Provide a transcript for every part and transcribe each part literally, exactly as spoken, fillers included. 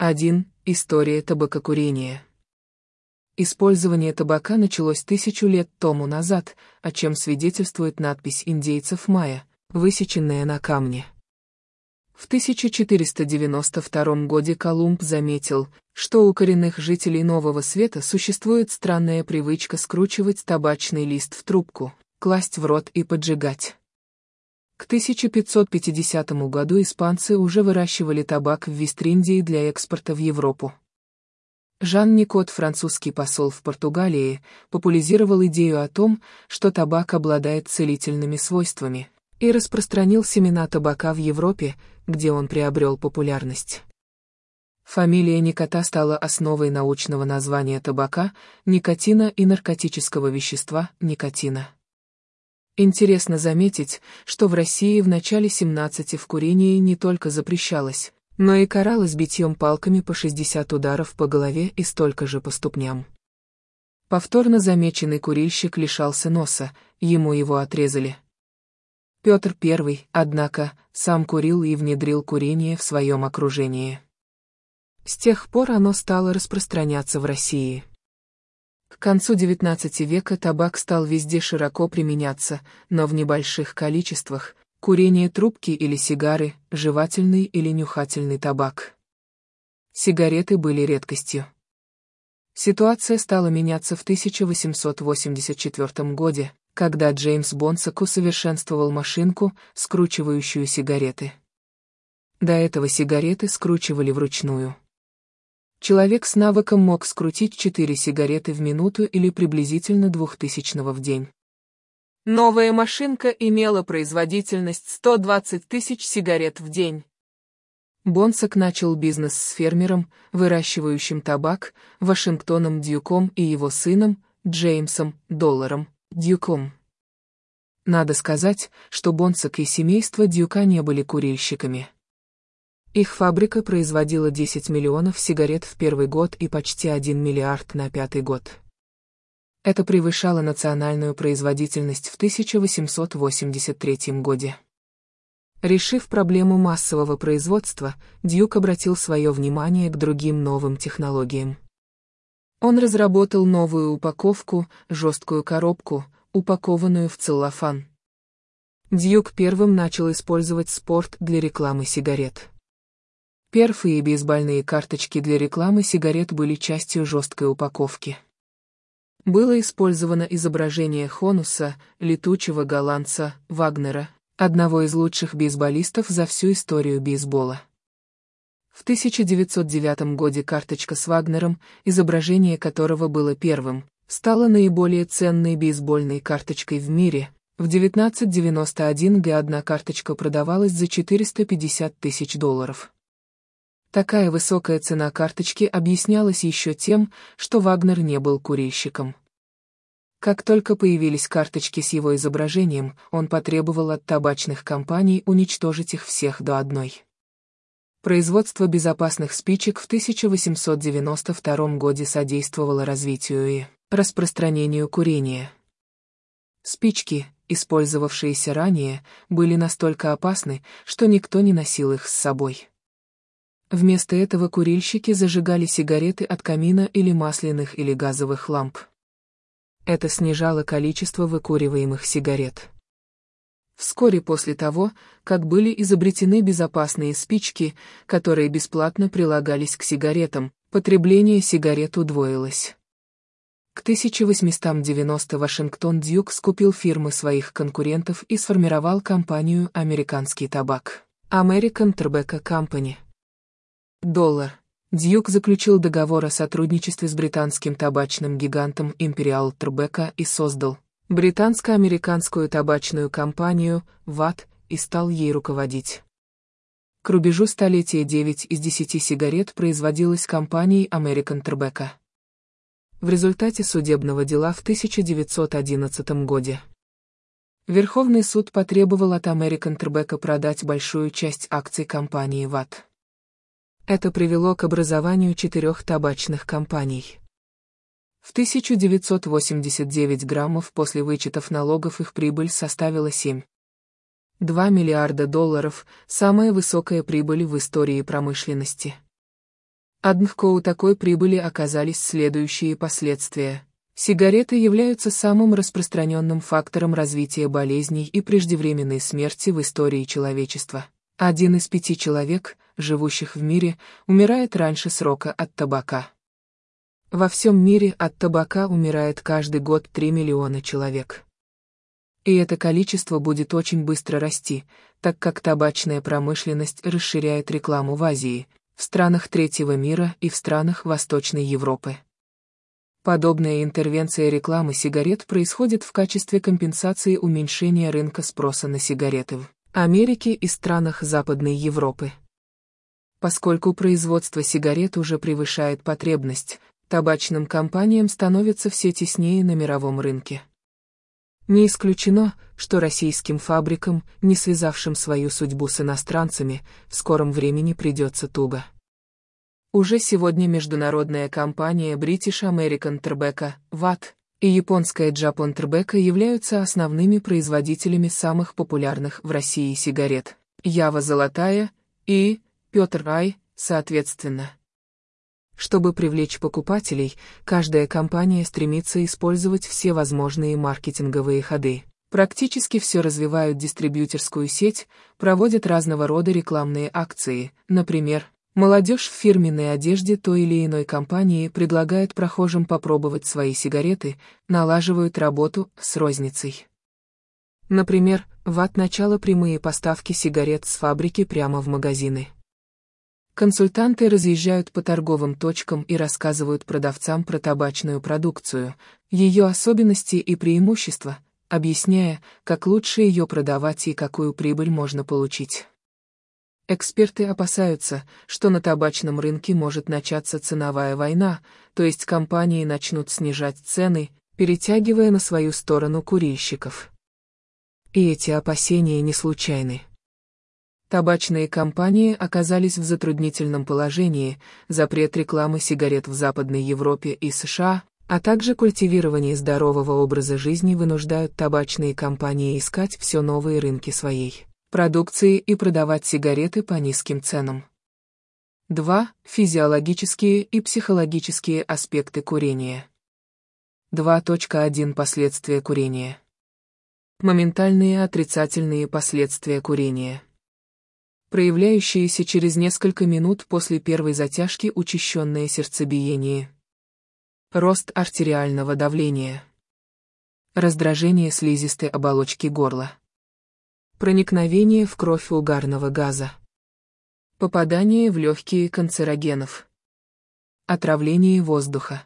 один. История табакокурения. Использование табака началось тысячу лет тому назад, о чем свидетельствует надпись индейцев майя, высеченная на камне. В тысяча четыреста девяносто втором году Колумб заметил, что у коренных жителей Нового Света существует странная привычка скручивать табачный лист в трубку, класть в рот и поджигать. К тысяча пятьсот пятидесятому году испанцы уже выращивали табак в Вест-Индии для экспорта в Европу. Жан Никот, французский посол в Португалии, популяризировал идею о том, что табак обладает целительными свойствами, и распространил семена табака в Европе, где он приобрел популярность. Фамилия Никота стала основой научного названия табака, никотина и наркотического вещества никотина. Интересно заметить, что в России в начале семнадцатого в курении не только запрещалось, но и каралось битьем палками по шестьдесят ударов по голове и столько же по ступням. Повторно замеченный курильщик лишался носа, ему его отрезали. Петр Первый, однако, сам курил и внедрил курение в своем окружении. С тех пор оно стало распространяться в России. К концу девятнадцатого века табак стал везде широко применяться, но в небольших количествах: курение трубки или сигары, жевательный или нюхательный табак. Сигареты были редкостью. Ситуация стала меняться в тысяча восемьсот восемьдесят четвёртом году, когда Джеймс Бонсак усовершенствовал машинку, скручивающую сигареты. До этого сигареты скручивали вручную. Человек с навыком мог скрутить четыре сигареты в минуту или приблизительно двухтысячного в день. Новая машинка имела производительность сто двадцать тысяч сигарет в день. Бонсак начал бизнес с фермером, выращивающим табак, Вашингтоном Дьюком и его сыном, Джеймсом Долларом Дьюком. Надо сказать, что Бонсак и семейство Дьюка не были курильщиками. Их фабрика производила десять миллионов сигарет в первый год и почти один миллиард на пятый год. Это превышало национальную производительность в тысяча восемьсот восемьдесят третьем году. Решив проблему массового производства, Дьюк обратил свое внимание к другим новым технологиям. Он разработал новую упаковку, жесткую коробку, упакованную в целлофан. Дьюк первым начал использовать спорт для рекламы сигарет. Перфы и бейсбольные карточки для рекламы сигарет были частью жесткой упаковки. Было использовано изображение Хонуса, летучего голландца, Вагнера, одного из лучших бейсболистов за всю историю бейсбола. В тысяча девятьсот девятом году карточка с Вагнером, изображение которого было первым, стала наиболее ценной бейсбольной карточкой в мире. В тысяча девятьсот девяносто первом году одна карточка продавалась за четыреста пятьдесят тысяч долларов. Такая высокая цена карточки объяснялась еще тем, что Вагнер не был курильщиком. Как только появились карточки с его изображением, он потребовал от табачных компаний уничтожить их всех до одной. Производство безопасных спичек в тысяча восемьсот девяносто втором году содействовало развитию и распространению курения. Спички, использовавшиеся ранее, были настолько опасны, что никто не носил их с собой. Вместо этого курильщики зажигали сигареты от камина или масляных или газовых ламп. Это снижало количество выкуриваемых сигарет. Вскоре после того, как были изобретены безопасные спички, которые бесплатно прилагались к сигаретам, потребление сигарет удвоилось. К тысяча восемьсот девяностому Вашингтон Дьюк скупил фирмы своих конкурентов и сформировал компанию «Американский табак» American Tobacco Company. Доллар. Дьюк заключил договор о сотрудничестве с британским табачным гигантом Imperial Tobacco и создал британско-американскую табачную компанию ви эй ти и стал ей руководить. К рубежу столетия девять из десяти сигарет производилось компанией American Tobacco. В результате судебного дела в тысяча девятьсот одиннадцатом году Верховный суд потребовал от American Tobacco продать большую часть акций компании ви эй ти. Это привело к образованию четырех табачных компаний. В тысяча девятьсот восемьдесят девять граммов после вычетов налогов их прибыль составила семь целых два миллиарда долларов, самая высокая прибыль в истории промышленности. Однако у такой прибыли оказались следующие последствия. Сигареты являются самым распространенным фактором развития болезней и преждевременной смерти в истории человечества. Один из пяти человек, живущих в мире, умирает раньше срока от табака. Во всем мире от табака умирает каждый год три миллиона человек. И это количество будет очень быстро расти, так как табачная промышленность расширяет рекламу в Азии, в странах третьего мира и в странах Восточной Европы. Подобная интервенция рекламы сигарет происходит в качестве компенсации уменьшения рынка спроса на сигареты в Америке и странах Западной Европы. Поскольку производство сигарет уже превышает потребность, табачным компаниям становится все теснее на мировом рынке. Не исключено, что российским фабрикам, не связавшим свою судьбу с иностранцами, в скором времени придется туго. Уже сегодня международная компания British American Tobacco, ват, и японская Japan Tobacco являются основными производителями самых популярных в России сигарет, Ява Золотая и Петр Ай, соответственно. Чтобы привлечь покупателей, каждая компания стремится использовать все возможные маркетинговые ходы. Практически все развивают дистрибьюторскую сеть, проводят разного рода рекламные акции, например, молодежь в фирменной одежде той или иной компании предлагает прохожим попробовать свои сигареты, налаживают работу с розницей. Например, ват начало прямые поставки сигарет с фабрики прямо в магазины. Консультанты разъезжают по торговым точкам и рассказывают продавцам про табачную продукцию, ее особенности и преимущества, объясняя, как лучше ее продавать и какую прибыль можно получить. Эксперты опасаются, что на табачном рынке может начаться ценовая война, то есть компании начнут снижать цены, перетягивая на свою сторону курильщиков. И эти опасения не случайны. Табачные компании оказались в затруднительном положении, запрет рекламы сигарет в Западной Европе и США, а также культивирование здорового образа жизни вынуждают табачные компании искать все новые рынки своей продукции и продавать сигареты по низким ценам. два. Физиологические и психологические аспекты курения. два точка один Последствия курения. Моментальные отрицательные последствия курения. Проявляющиеся через несколько минут после первой затяжки учащенное сердцебиение. Рост артериального давления. Раздражение слизистой оболочки горла. Проникновение в кровь угарного газа. Попадание в легкие канцерогенов. Отравление воздуха.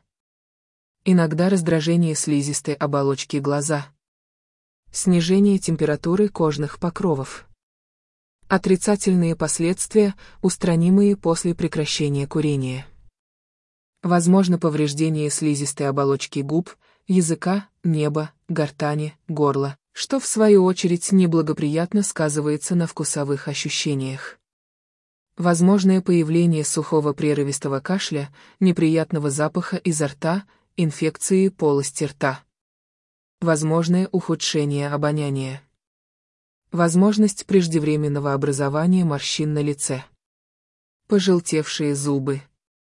Иногда раздражение слизистой оболочки глаза. Снижение температуры кожных покровов. Отрицательные последствия, устранимые после прекращения курения. Возможно повреждение слизистой оболочки губ, языка, неба, гортани, горла, что в свою очередь неблагоприятно сказывается на вкусовых ощущениях. Возможное появление сухого прерывистого кашля, неприятного запаха изо рта, инфекции полости рта. Возможное ухудшение обоняния. Возможность преждевременного образования морщин на лице. Пожелтевшие зубы.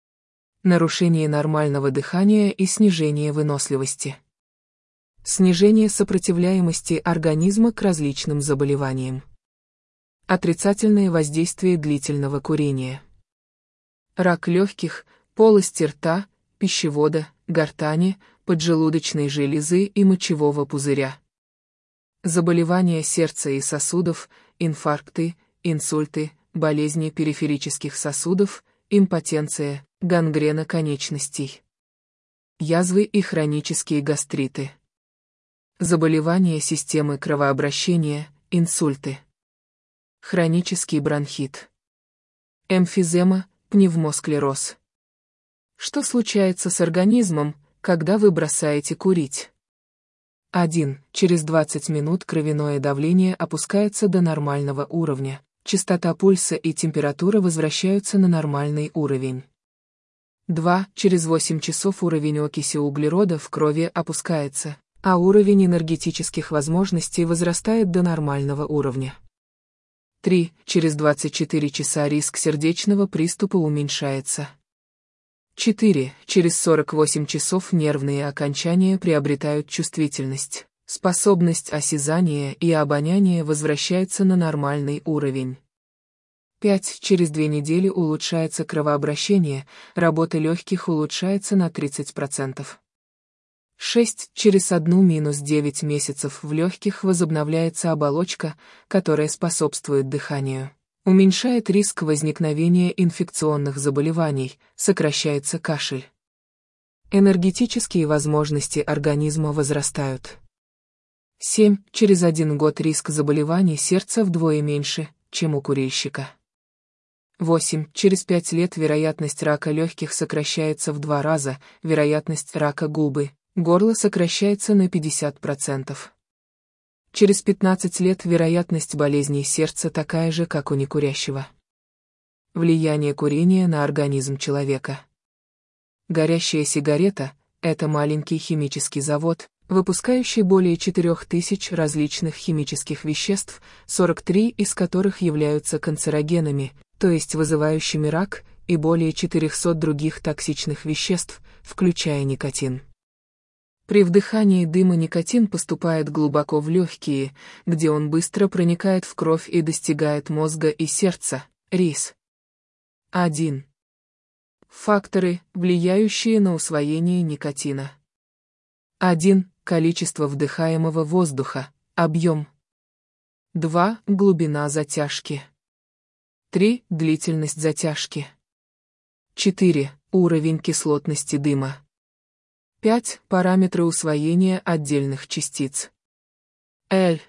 Нарушение нормального дыхания и снижение выносливости. Снижение сопротивляемости организма к различным заболеваниям. Отрицательное воздействие длительного курения. Рак легких, полости рта, пищевода, гортани, поджелудочной железы и мочевого пузыря. Заболевания сердца и сосудов, инфаркты, инсульты, болезни периферических сосудов, импотенция, гангрена конечностей. Язвы и хронические гастриты. Заболевания системы кровообращения, инсульты. Хронический бронхит. Эмфизема, пневмосклероз. Что случается с организмом, когда вы бросаете курить? один. Через двадцать минут кровяное давление опускается до нормального уровня, частота пульса и температура возвращаются на нормальный уровень. два. Через восемь часов уровень окиси углерода в крови опускается, а уровень энергетических возможностей возрастает до нормального уровня. три. Через двадцать четыре часа риск сердечного приступа уменьшается. четыре. Через сорок восемь часов нервные окончания приобретают чувствительность. Способность осязания и обоняния возвращается на нормальный уровень. пять. Через две недели улучшается кровообращение, работа легких улучшается на тридцать процентов. шесть. Через один-девять месяцев в легких возобновляется оболочка, которая способствует дыханию. Уменьшает риск возникновения инфекционных заболеваний, сокращается кашель. Энергетические возможности организма возрастают. семь. Через один год риск заболеваний сердца вдвое меньше, чем у курильщика. восемь. Через пять лет вероятность рака легких сокращается в два раза, вероятность рака губы, горла сокращается на пятьдесят процентов. Через пятнадцать лет вероятность болезней сердца такая же, как у некурящего. Влияние курения на организм человека. Горящая сигарета – это маленький химический завод, выпускающий более четырёх тысяч различных химических веществ, сорок три из которых являются канцерогенами, то есть вызывающими рак, и более четырехсот других токсичных веществ, включая никотин. При вдыхании дыма никотин поступает глубоко в легкие, где он быстро проникает в кровь и достигает мозга и сердца. Рис. один. Факторы, влияющие на усвоение никотина. один. Количество вдыхаемого воздуха, объем. два. Глубина затяжки. три. Длительность затяжки. четыре. Уровень кислотности дыма. пять. Параметры усвоения отдельных частиц. L.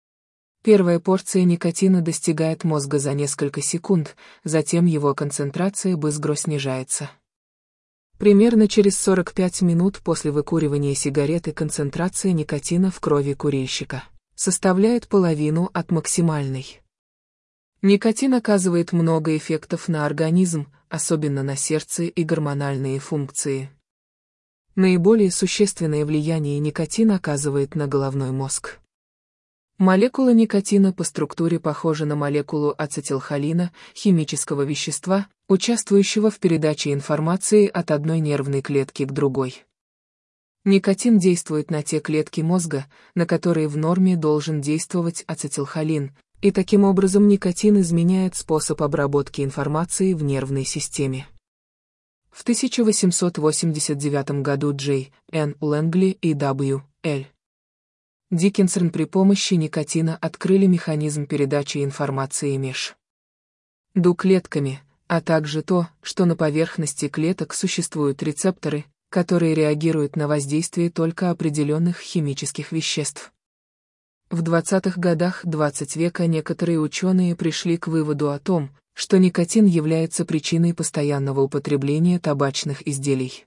Первая порция никотина достигает мозга за несколько секунд, затем его концентрация быстро снижается. Примерно через сорок пять минут после выкуривания сигареты концентрация никотина в крови курильщика составляет половину от максимальной. Никотин оказывает много эффектов на организм, особенно на сердце и гормональные функции. Наиболее существенное влияние никотин оказывает на головной мозг. Молекула никотина по структуре похожа на молекулу ацетилхолина, химического вещества, участвующего в передаче информации от одной нервной клетки к другой. Никотин действует на те клетки мозга, на которые в норме должен действовать ацетилхолин, и таким образом никотин изменяет способ обработки информации в нервной системе. В тысяча восемьсот восемьдесят девятом году Джей Н Лэнгли и дабл ю Л Диккенсон при помощи никотина открыли механизм передачи информации между клетками, а также то, что на поверхности клеток существуют рецепторы, которые реагируют на воздействие только определенных химических веществ. В двадцатых годах двадцатого века некоторые ученые пришли к выводу о том, что никотин является причиной постоянного употребления табачных изделий.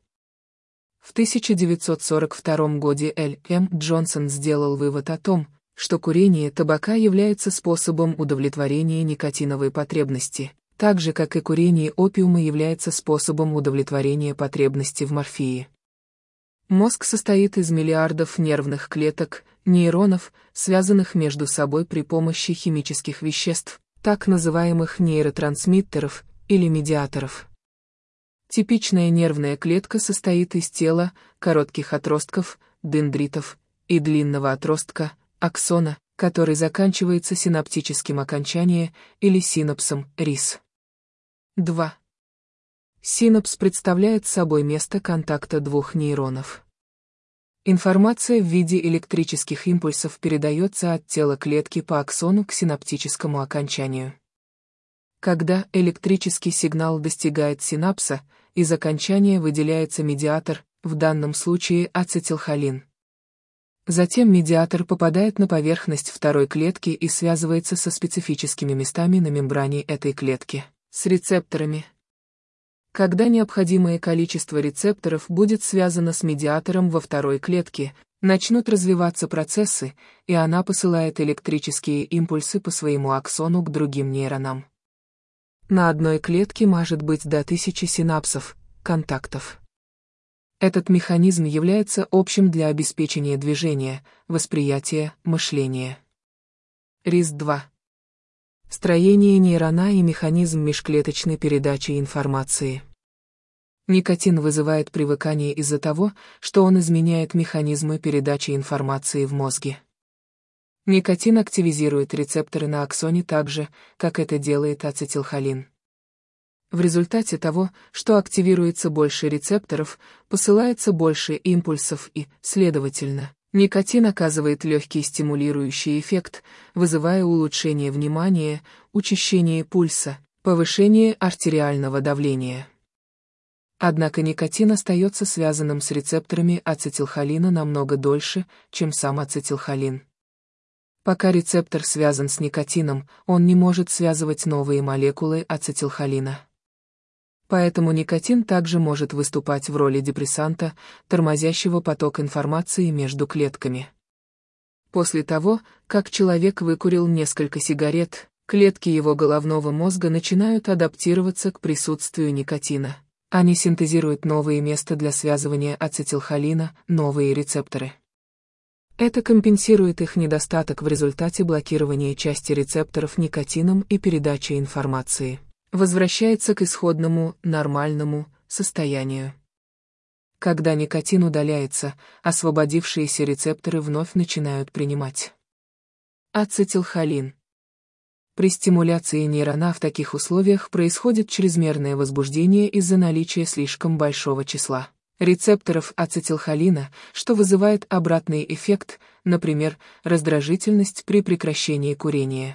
В тысяча девятьсот сорок втором году Л М Джонсон сделал вывод о том, что курение табака является способом удовлетворения никотиновой потребности, так же как и курение опиума является способом удовлетворения потребности в морфии. Мозг состоит из миллиардов нервных клеток, нейронов, связанных между собой при помощи химических веществ, так называемых нейротрансмиттеров или медиаторов. Типичная нервная клетка состоит из тела, коротких отростков, дендритов, и длинного отростка, аксона, который заканчивается синаптическим окончанием или синапсом, рис. два. Синапс представляет собой место контакта двух нейронов. Информация в виде электрических импульсов передается от тела клетки по аксону к синаптическому окончанию. Когда электрический сигнал достигает синапса, из окончания выделяется медиатор, в данном случае ацетилхолин. Затем медиатор попадает на поверхность второй клетки и связывается со специфическими местами на мембране этой клетки, с рецепторами. Когда необходимое количество рецепторов будет связано с медиатором во второй клетке, начнут развиваться процессы, и она посылает электрические импульсы по своему аксону к другим нейронам. На одной клетке может быть до тысячи синапсов, контактов. Этот механизм является общим для обеспечения движения, восприятия, мышления. рис два. Строение нейрона и механизм межклеточной передачи информации. Никотин вызывает привыкание из-за того, что он изменяет механизмы передачи информации в мозге. Никотин активизирует рецепторы на аксоне так же, как это делает ацетилхолин. В результате того, что активируется больше рецепторов, посылается больше импульсов и, следовательно, никотин оказывает легкий стимулирующий эффект, вызывая улучшение внимания, учащение пульса, повышение артериального давления. Однако никотин остается связанным с рецепторами ацетилхолина намного дольше, чем сам ацетилхолин. Пока рецептор связан с никотином, он не может связывать новые молекулы ацетилхолина. Поэтому никотин также может выступать в роли депрессанта, тормозящего поток информации между клетками. После того, как человек выкурил несколько сигарет, клетки его головного мозга начинают адаптироваться к присутствию никотина. Они синтезируют новые места для связывания ацетилхолина, новые рецепторы. Это компенсирует их недостаток в результате блокирования части рецепторов никотином и передачи информации. Возвращается к исходному, нормальному состоянию. Когда никотин удаляется, освободившиеся рецепторы вновь начинают принимать ацетилхолин. При стимуляции нейрона в таких условиях происходит чрезмерное возбуждение из-за наличия слишком большого числа рецепторов ацетилхолина, что вызывает обратный эффект, например, раздражительность при прекращении курения.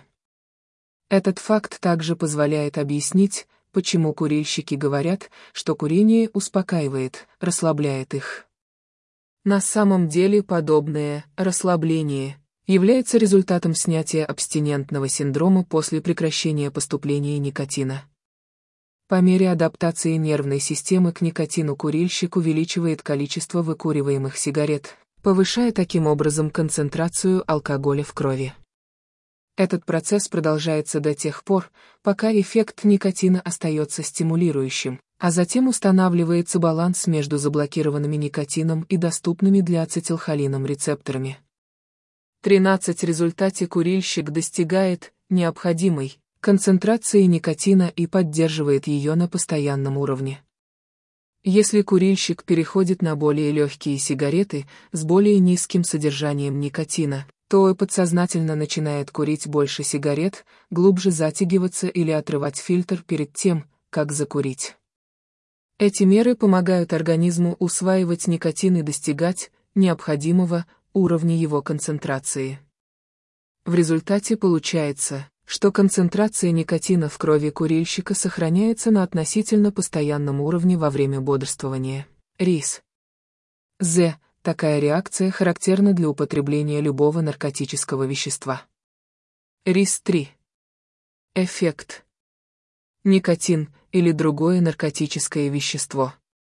Этот факт также позволяет объяснить, почему курильщики говорят, что курение успокаивает, расслабляет их. На самом деле подобное расслабление является результатом снятия абстинентного синдрома после прекращения поступления никотина. По мере адаптации нервной системы к никотину курильщик увеличивает количество выкуриваемых сигарет, повышая таким образом концентрацию алкоголя в крови. Этот процесс продолжается до тех пор, пока эффект никотина остается стимулирующим, а затем устанавливается баланс между заблокированными никотином и доступными для ацетилхолином рецепторами. тринадцать В результате курильщик достигает необходимой концентрации никотина и поддерживает ее на постоянном уровне. Если курильщик переходит на более легкие сигареты с более низким содержанием никотина, то и подсознательно начинает курить больше сигарет, глубже затягиваться или отрывать фильтр перед тем, как закурить. Эти меры помогают организму усваивать никотин и достигать необходимого уровня его концентрации. В результате получается, что концентрация никотина в крови курильщика сохраняется на относительно постоянном уровне во время бодрствования. РИС. З. Такая реакция характерна для употребления любого наркотического вещества. РИС три. Эффект. Никотин или другое наркотическое вещество.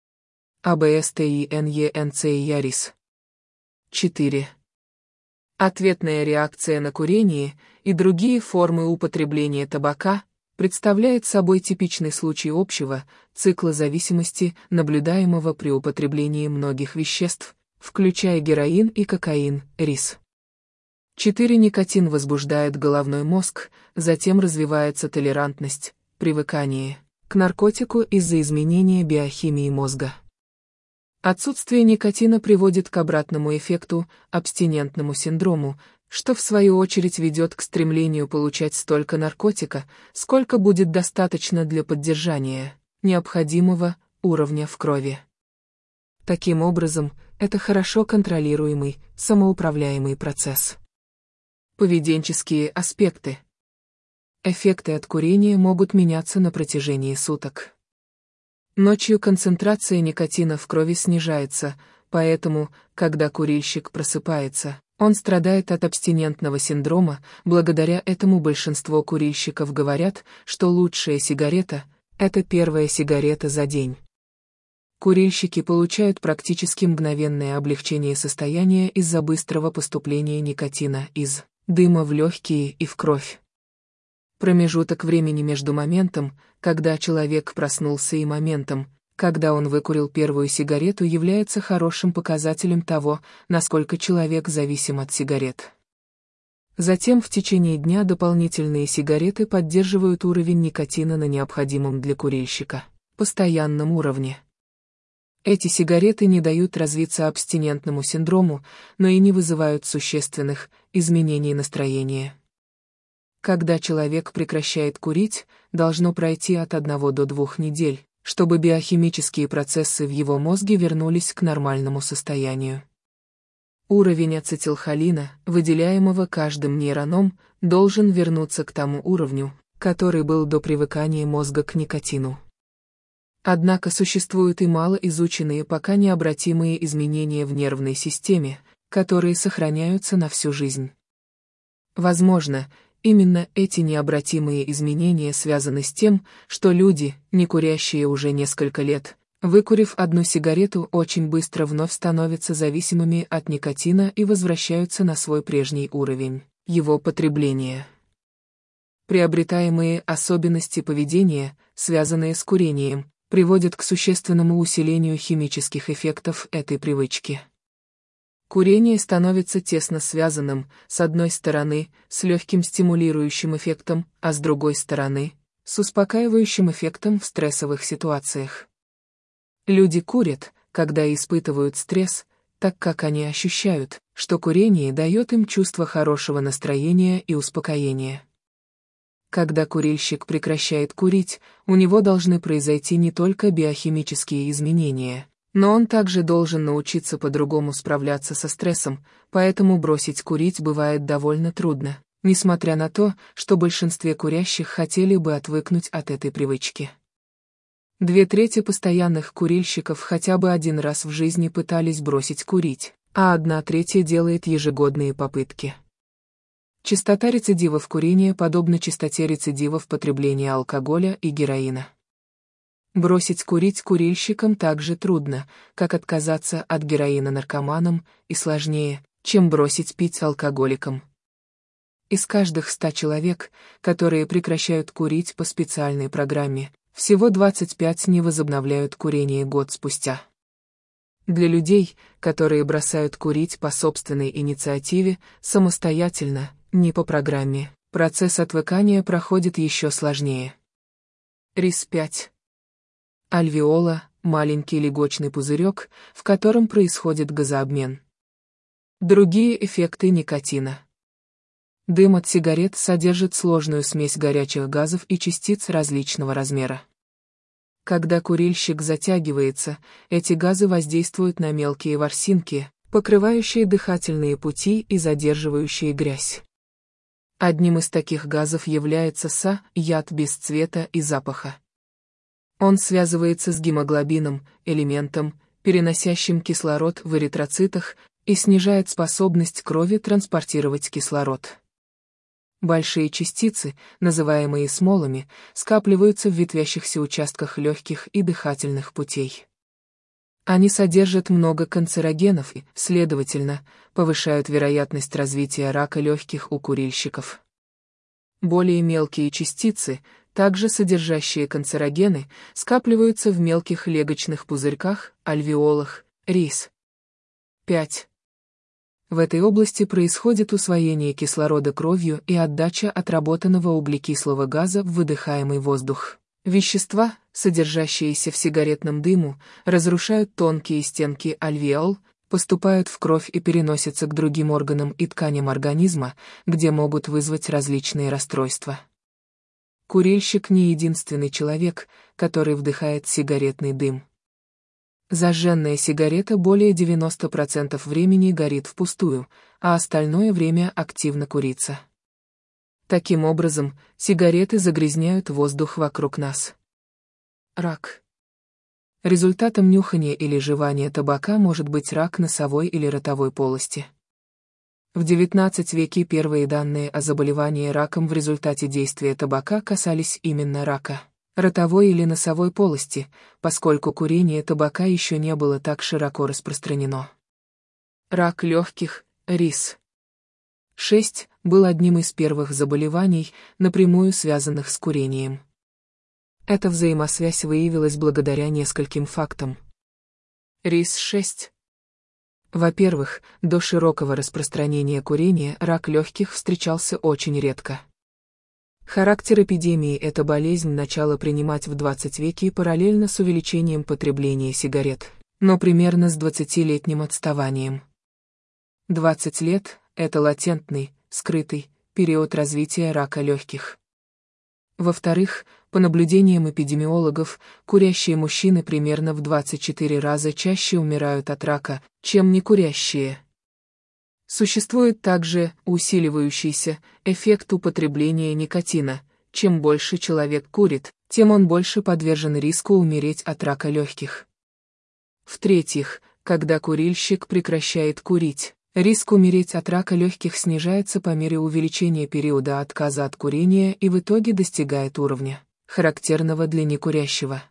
АБСТИНЕНЦИЯРИС. четыре. Ответная реакция на курение и другие формы употребления табака представляет собой типичный случай общего цикла зависимости, наблюдаемого при употреблении многих веществ, включая героин и кокаин, РИС. четыре. Никотин возбуждает головной мозг, затем развивается толерантность, привыкание к наркотику из-за изменения биохимии мозга. Отсутствие никотина приводит к обратному эффекту, абстинентному синдрому, что в свою очередь ведет к стремлению получать столько наркотика, сколько будет достаточно для поддержания необходимого уровня в крови. Таким образом, это хорошо контролируемый, самоуправляемый процесс. Поведенческие аспекты. Эффекты от курения могут меняться на протяжении суток. Ночью концентрация никотина в крови снижается, поэтому, когда курильщик просыпается, он страдает от абстинентного синдрома. Благодаря этому большинство курильщиков говорят, что лучшая сигарета – это первая сигарета за день. Курильщики получают практически мгновенное облегчение состояния из-за быстрого поступления никотина из дыма в легкие и в кровь. Промежуток времени между моментом, когда человек проснулся, и моментом, когда он выкурил первую сигарету, является хорошим показателем того, насколько человек зависим от сигарет. Затем в течение дня дополнительные сигареты поддерживают уровень никотина на необходимом для курильщика постоянном уровне. Эти сигареты не дают развиться абстинентному синдрому, но и не вызывают существенных изменений настроения. Когда человек прекращает курить, должно пройти от одного до двух недель, чтобы биохимические процессы в его мозге вернулись к нормальному состоянию. Уровень ацетилхолина, выделяемого каждым нейроном, должен вернуться к тому уровню, который был до привыкания мозга к никотину. Однако существуют и малоизученные пока необратимые изменения в нервной системе, которые сохраняются на всю жизнь. Возможно, именно эти необратимые изменения связаны с тем, что люди, не курящие уже несколько лет, выкурив одну сигарету, очень быстро вновь становятся зависимыми от никотина и возвращаются на свой прежний уровень его потребления. Приобретаемые особенности поведения, связанные с курением, приводят к существенному усилению химических эффектов этой привычки. Курение становится тесно связанным, с одной стороны, с легким стимулирующим эффектом, а с другой стороны, с успокаивающим эффектом в стрессовых ситуациях. Люди курят, когда испытывают стресс, так как они ощущают, что курение дает им чувство хорошего настроения и успокоения. Когда курильщик прекращает курить, у него должны произойти не только биохимические изменения, но он также должен научиться по-другому справляться со стрессом, поэтому бросить курить бывает довольно трудно, несмотря на то, что большинство курящих хотели бы отвыкнуть от этой привычки. Две трети постоянных курильщиков хотя бы один раз в жизни пытались бросить курить, а одна третья делает ежегодные попытки. Частота рецидивов курения подобна частоте рецидивов потребления алкоголя и героина. Бросить курить курильщикам так же трудно, как отказаться от героина наркоманам, и сложнее, чем бросить пить алкоголикам. Из каждых ста человек, которые прекращают курить по специальной программе, всего двадцать пять не возобновляют курение год спустя. Для людей, которые бросают курить по собственной инициативе, самостоятельно, не по программе, процесс отвыкания проходит еще сложнее. рис пять. Альвеола – маленький легочный пузырек, в котором происходит газообмен. Другие эффекты никотина. Дым от сигарет содержит сложную смесь горячих газов и частиц различного размера. Когда курильщик затягивается, эти газы воздействуют на мелкие ворсинки, покрывающие дыхательные пути и задерживающие грязь. Одним из таких газов является са, яд без цвета и запаха. Он связывается с гемоглобином, элементом, переносящим кислород в эритроцитах, и снижает способность крови транспортировать кислород. Большие частицы, называемые смолами, скапливаются в ветвящихся участках легких и дыхательных путей. Они содержат много канцерогенов и, следовательно, повышают вероятность развития рака легких у курильщиков. Более мелкие частицы, также содержащие канцерогены, скапливаются в мелких легочных пузырьках, альвеолах, рис. пять. В этой области происходит усвоение кислорода кровью и отдача отработанного углекислого газа в выдыхаемый воздух. Вещества, содержащиеся в сигаретном дыму, разрушают тонкие стенки альвеол, поступают в кровь и переносятся к другим органам и тканям организма, где могут вызвать различные расстройства. Курильщик не единственный человек, который вдыхает сигаретный дым. Зажженная сигарета более девяноста процентов времени горит впустую, а остальное время активно курится. Таким образом, сигареты загрязняют воздух вокруг нас. Рак. Результатом нюхания или жевания табака может быть рак носовой или ротовой полости. В девятнадцатом веке первые данные о заболевании раком в результате действия табака касались именно рака ротовой или носовой полости, поскольку курение табака еще не было так широко распространено. Рак легких, рис шесть, был одним из первых заболеваний, напрямую связанных с курением. Эта взаимосвязь выявилась благодаря нескольким фактам. рис шесть. Во-первых, до широкого распространения курения рак легких встречался очень редко. Характер эпидемии эта болезнь начала принимать в двадцатом веке параллельно с увеличением потребления сигарет. но примерно с двадцатилетним отставанием. двадцать лет – это латентный, скрытый, период развития рака легких. Во-вторых, по наблюдениям эпидемиологов, курящие мужчины примерно в двадцать четыре раза чаще умирают от рака, чем некурящие. Существует также усиливающийся эффект употребления никотина. Чем больше человек курит, тем он больше подвержен риску умереть от рака легких. В-третьих, когда курильщик прекращает курить, риск умереть от рака легких снижается по мере увеличения периода отказа от курения и в итоге достигает уровня, характерного для некурящего.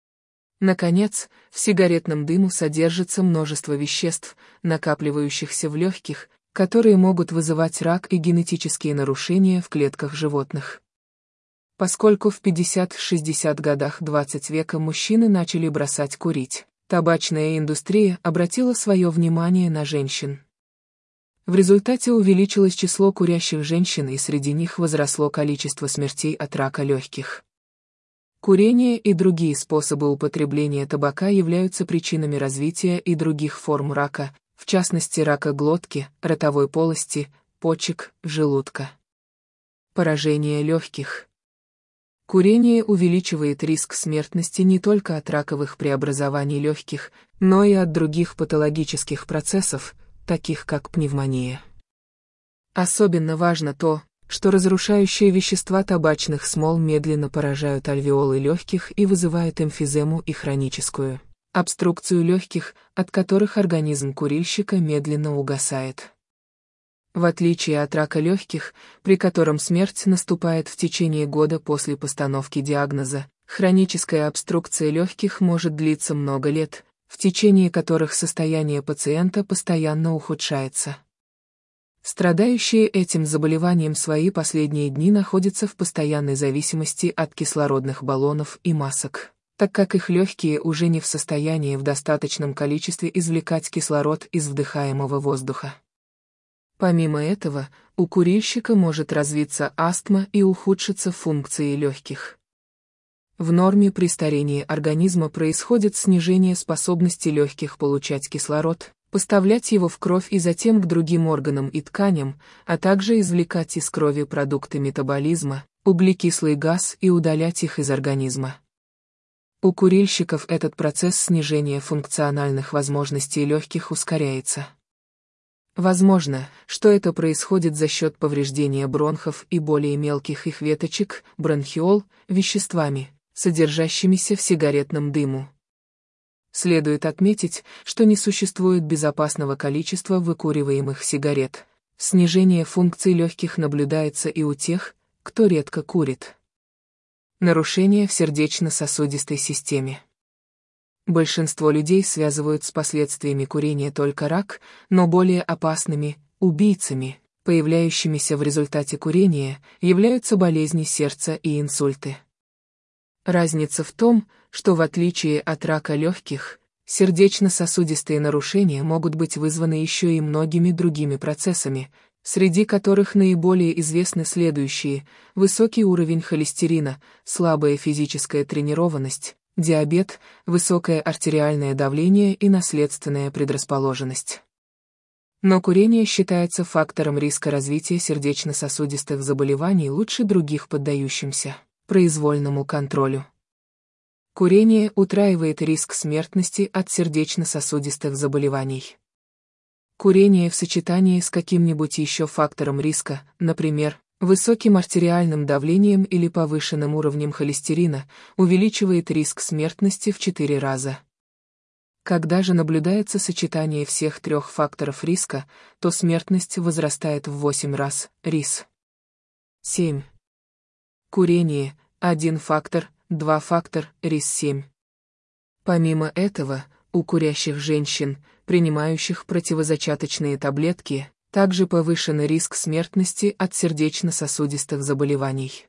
Наконец, в сигаретном дыму содержится множество веществ, накапливающихся в легких, которые могут вызывать рак и генетические нарушения в клетках животных. Поскольку в пятидесятых-шестидесятых годах двадцатого века мужчины начали бросать курить, табачная индустрия обратила свое внимание на женщин. В результате увеличилось число курящих женщин, и среди них возросло количество смертей от рака легких. Курение и другие способы употребления табака являются причинами развития и других форм рака, в частности рака глотки, ротовой полости, почек, желудка. Поражение легких. Курение увеличивает риск смертности не только от раковых преобразований легких, но и от других патологических процессов, таких как пневмония. Особенно важно то, что разрушающие вещества табачных смол медленно поражают альвеолы легких и вызывают эмфизему и хроническую обструкцию легких, от которых организм курильщика медленно угасает. В отличие от рака легких, при котором смерть наступает в течение года после постановки диагноза, хроническая обструкция легких может длиться много лет, в течение которых состояние пациента постоянно ухудшается. Страдающие этим заболеванием свои последние дни находятся в постоянной зависимости от кислородных баллонов и масок, так как их легкие уже не в состоянии в достаточном количестве извлекать кислород из вдыхаемого воздуха. Помимо этого, у курильщика может развиться астма и ухудшиться функции легких. В норме при старении организма происходит снижение способности легких получать кислород, поставлять его в кровь и затем к другим органам и тканям, а также извлекать из крови продукты метаболизма, углекислый газ и удалять их из организма. У курильщиков этот процесс снижения функциональных возможностей легких ускоряется. Возможно, что это происходит за счет повреждения бронхов и более мелких их веточек, бронхиол, веществами, содержащимися в сигаретном дыму. Следует отметить, что не существует безопасного количества выкуриваемых сигарет. Снижение функций легких наблюдается и у тех, кто редко курит. Нарушения в сердечно-сосудистой системе. Большинство людей связывают с последствиями курения только рак, но более опасными убийцами, появляющимися в результате курения, являются болезни сердца и инсульты. Разница в том, что в отличие от рака легких, сердечно-сосудистые нарушения могут быть вызваны еще и многими другими процессами, среди которых наиболее известны следующие: высокий уровень холестерина, слабая физическая тренированность, диабет, высокое артериальное давление и наследственная предрасположенность. Но курение считается фактором риска развития сердечно-сосудистых заболеваний лучше других поддающимся произвольному контролю. Курение утраивает риск смертности от сердечно-сосудистых заболеваний. Курение в сочетании с каким-нибудь еще фактором риска, например, высоким артериальным давлением или повышенным уровнем холестерина, увеличивает риск смертности в четыре раза. Когда же наблюдается сочетание всех трех факторов риска, то смертность возрастает в восемь раз, рис. семь. Курение – один фактор, два фактор, рис семь. Помимо этого, у курящих женщин, принимающих противозачаточные таблетки, также повышен риск смертности от сердечно-сосудистых заболеваний.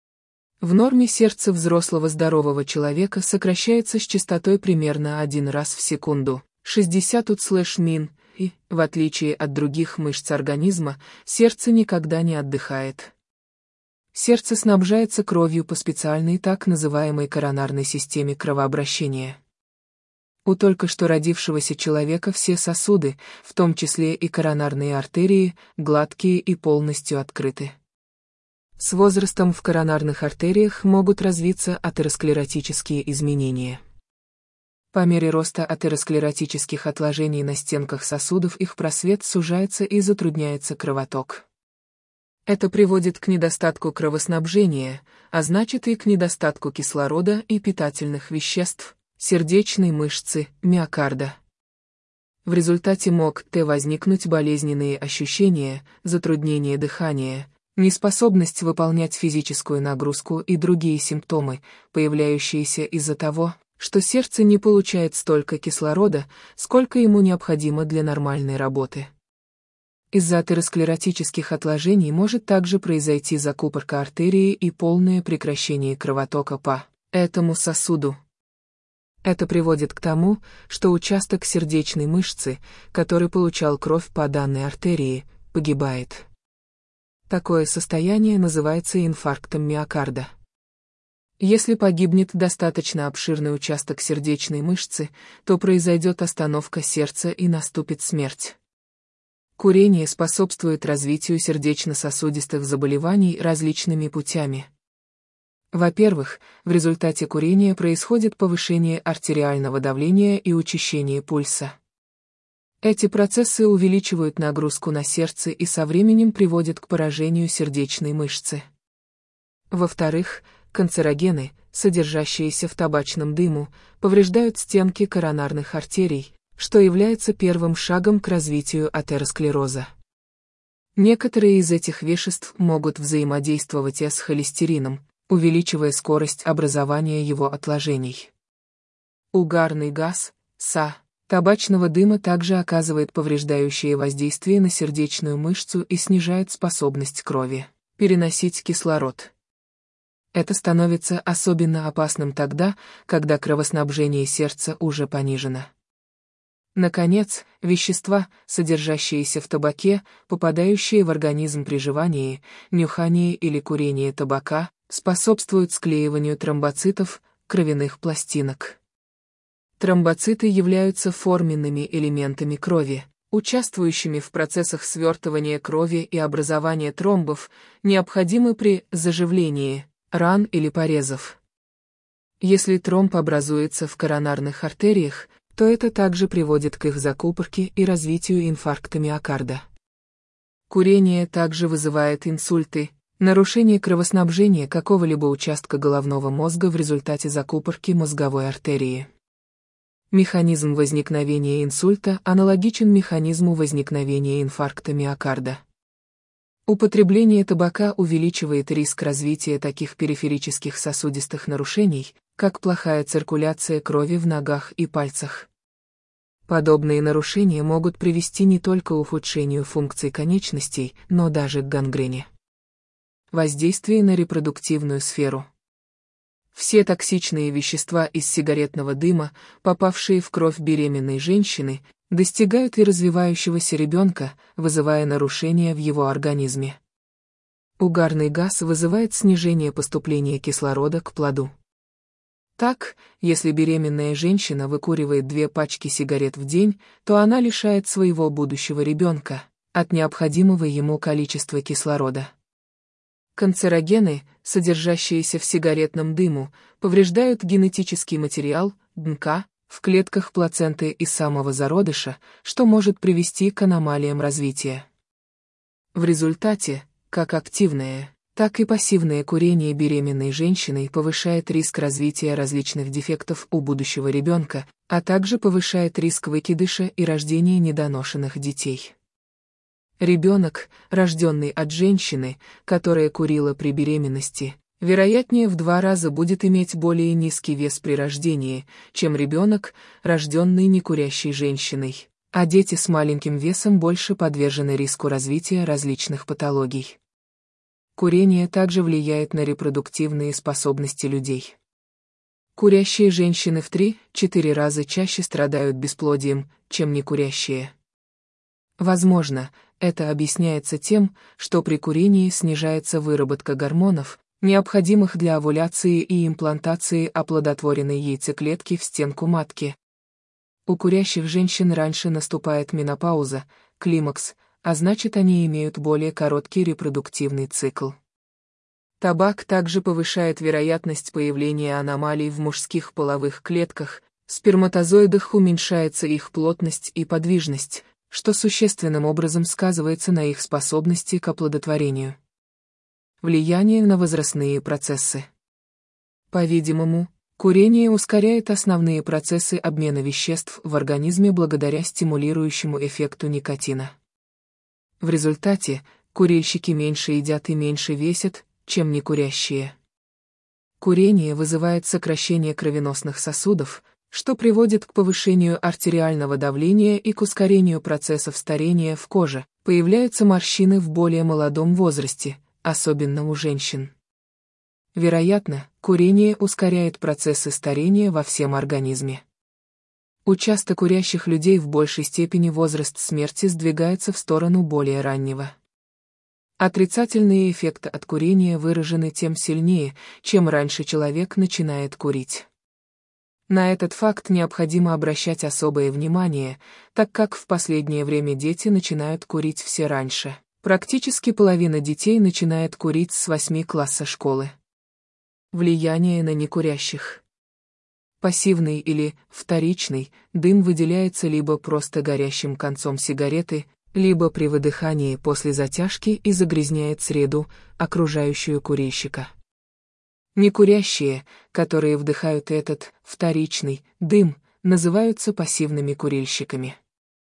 В норме сердце взрослого здорового человека сокращается с частотой примерно один раз в секунду, шестьдесят утслэш-мин, и, в отличие от других мышц организма, сердце никогда не отдыхает. Сердце снабжается кровью по специальной так называемой коронарной системе кровообращения. У только что родившегося человека все сосуды, в том числе и коронарные артерии, гладкие и полностью открыты. С возрастом в коронарных артериях могут развиться атеросклеротические изменения. По мере роста атеросклеротических отложений на стенках сосудов их просвет сужается и затрудняется кровоток. Это приводит к недостатку кровоснабжения, а значит и к недостатку кислорода и питательных веществ, сердечной мышцы, миокарда. В результате могут возникнуть болезненные ощущения, затруднение дыхания, неспособность выполнять физическую нагрузку и другие симптомы, появляющиеся из-за того, что сердце не получает столько кислорода, сколько ему необходимо для нормальной работы. Из-за атеросклеротических отложений может также произойти закупорка артерии и полное прекращение кровотока по этому сосуду. Это приводит к тому, что участок сердечной мышцы, который получал кровь по данной артерии, погибает. Такое состояние называется инфарктом миокарда. Если погибнет достаточно обширный участок сердечной мышцы, то произойдет остановка сердца и наступит смерть. Курение способствует развитию сердечно-сосудистых заболеваний различными путями. Во-первых, в результате курения происходит повышение артериального давления и учащение пульса. Эти процессы увеличивают нагрузку на сердце и со временем приводят к поражению сердечной мышцы. Во-вторых, канцерогены, содержащиеся в табачном дыму, повреждают стенки коронарных артерий, что является первым шагом к развитию атеросклероза. Некоторые из этих веществ могут взаимодействовать и с холестерином, увеличивая скорость образования его отложений. Угарный газ, СА, табачного дыма также оказывает повреждающее воздействие на сердечную мышцу и снижает способность крови переносить кислород. Это становится особенно опасным тогда, когда кровоснабжение сердца уже понижено. Наконец, вещества, содержащиеся в табаке, попадающие в организм при жевании, нюхании или курении табака, способствуют склеиванию тромбоцитов, кровяных пластинок. Тромбоциты являются форменными элементами крови, участвующими в процессах свертывания крови и образования тромбов, необходимы при заживлении ран или порезов. Если тромб образуется в коронарных артериях, то это также приводит к их закупорке и развитию инфаркта миокарда. Курение также вызывает инсульты, нарушение кровоснабжения какого-либо участка головного мозга в результате закупорки мозговой артерии. Механизм возникновения инсульта аналогичен механизму возникновения инфаркта миокарда. Употребление табака увеличивает риск развития таких периферических сосудистых нарушений, как плохая циркуляция крови в ногах и пальцах. Подобные нарушения могут привести не только к ухудшению функций конечностей, но даже к гангрене. Воздействие на репродуктивную сферу. Все токсичные вещества из сигаретного дыма, попавшие в кровь беременной женщины, достигают и развивающегося ребенка, вызывая нарушения в его организме. Угарный газ вызывает снижение поступления кислорода к плоду. Так, если беременная женщина выкуривает две пачки сигарет в день, то она лишает своего будущего ребенка от необходимого ему количества кислорода. Канцерогены, содержащиеся в сигаретном дыму, повреждают генетический материал, ДНК, в клетках плаценты и самого зародыша, что может привести к аномалиям развития. В результате, как активное, так и пассивное курение беременной женщиной повышает риск развития различных дефектов у будущего ребенка, а также повышает риск выкидыша и рождения недоношенных детей. Ребенок, рожденный от женщины, которая курила при беременности, вероятнее в два раза будет иметь более низкий вес при рождении, чем ребенок, рожденный некурящей женщиной, а дети с маленьким весом больше подвержены риску развития различных патологий. Курение также влияет на репродуктивные способности людей. Курящие женщины в три-четыре раза чаще страдают бесплодием, чем некурящие. Возможно, это объясняется тем, что при курении снижается выработка гормонов, необходимых для овуляции и имплантации оплодотворенной яйцеклетки в стенку матки. У курящих женщин раньше наступает менопауза, климакс, а значит, они имеют более короткий репродуктивный цикл. Табак также повышает вероятность появления аномалий в мужских половых клетках, в сперматозоидах уменьшается их плотность и подвижность, что существенным образом сказывается на их способности к оплодотворению. Влияние на возрастные процессы. По-видимому, курение ускоряет основные процессы обмена веществ в организме благодаря стимулирующему эффекту никотина. В результате, курильщики меньше едят и меньше весят, чем некурящие. Курение вызывает сокращение кровеносных сосудов, что приводит к повышению артериального давления и к ускорению процессов старения в коже, появляются морщины в более молодом возрасте, особенно у женщин. Вероятно, курение ускоряет процессы старения во всем организме. У часто курящих людей в большей степени возраст смерти сдвигается в сторону более раннего. Отрицательные эффекты от курения выражены тем сильнее, чем раньше человек начинает курить. На этот факт необходимо обращать особое внимание, так как в последнее время дети начинают курить все раньше. Практически половина детей начинает курить с восьми класса школы. Влияние на некурящих. Пассивный или вторичный дым выделяется либо просто горящим концом сигареты, либо при выдыхании после затяжки и загрязняет среду, окружающую курильщика. Некурящие, которые вдыхают этот вторичный дым, называются пассивными курильщиками.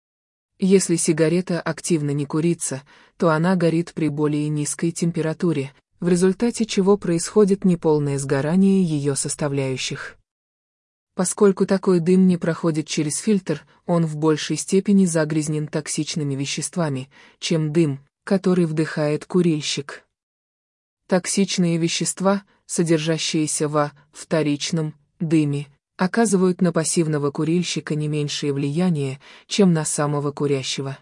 Если сигарета активно не курится, то она горит при более низкой температуре, в результате чего происходит неполное сгорание ее составляющих. Поскольку такой дым не проходит через фильтр, он в большей степени загрязнен токсичными веществами, чем дым, который вдыхает курильщик. Токсичные вещества, содержащиеся во вторичном дыме, оказывают на пассивного курильщика не меньшее влияние, чем на самого курящего.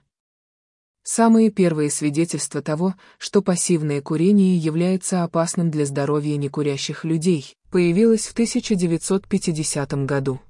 Самые первые свидетельства того, что пассивное курение является опасным для здоровья некурящих людей, появилось в тысяча девятьсот пятидесятом году.